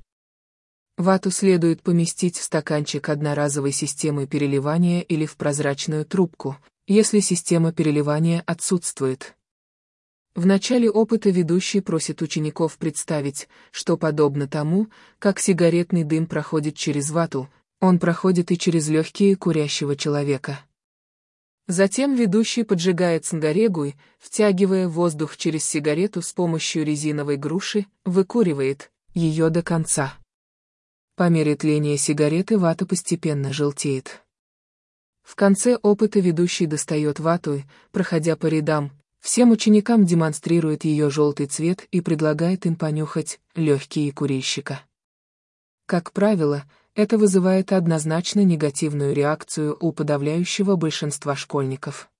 Вату следует поместить в стаканчик одноразовой системы переливания или в прозрачную трубку, если система переливания отсутствует. В начале опыта ведущий просит учеников представить, что подобно тому, как сигаретный дым проходит через вату, он проходит и через легкие курящего человека. Затем ведущий поджигает цигарегу, втягивая воздух через сигарету с помощью резиновой груши, выкуривает, ее до конца. По мере тления сигареты вата постепенно желтеет. В конце опыта ведущий достает вату и, проходя по рядам, всем ученикам демонстрирует ее желтый цвет и предлагает им понюхать легкие курильщика. Как правило, это вызывает однозначно негативную реакцию у подавляющего большинства школьников.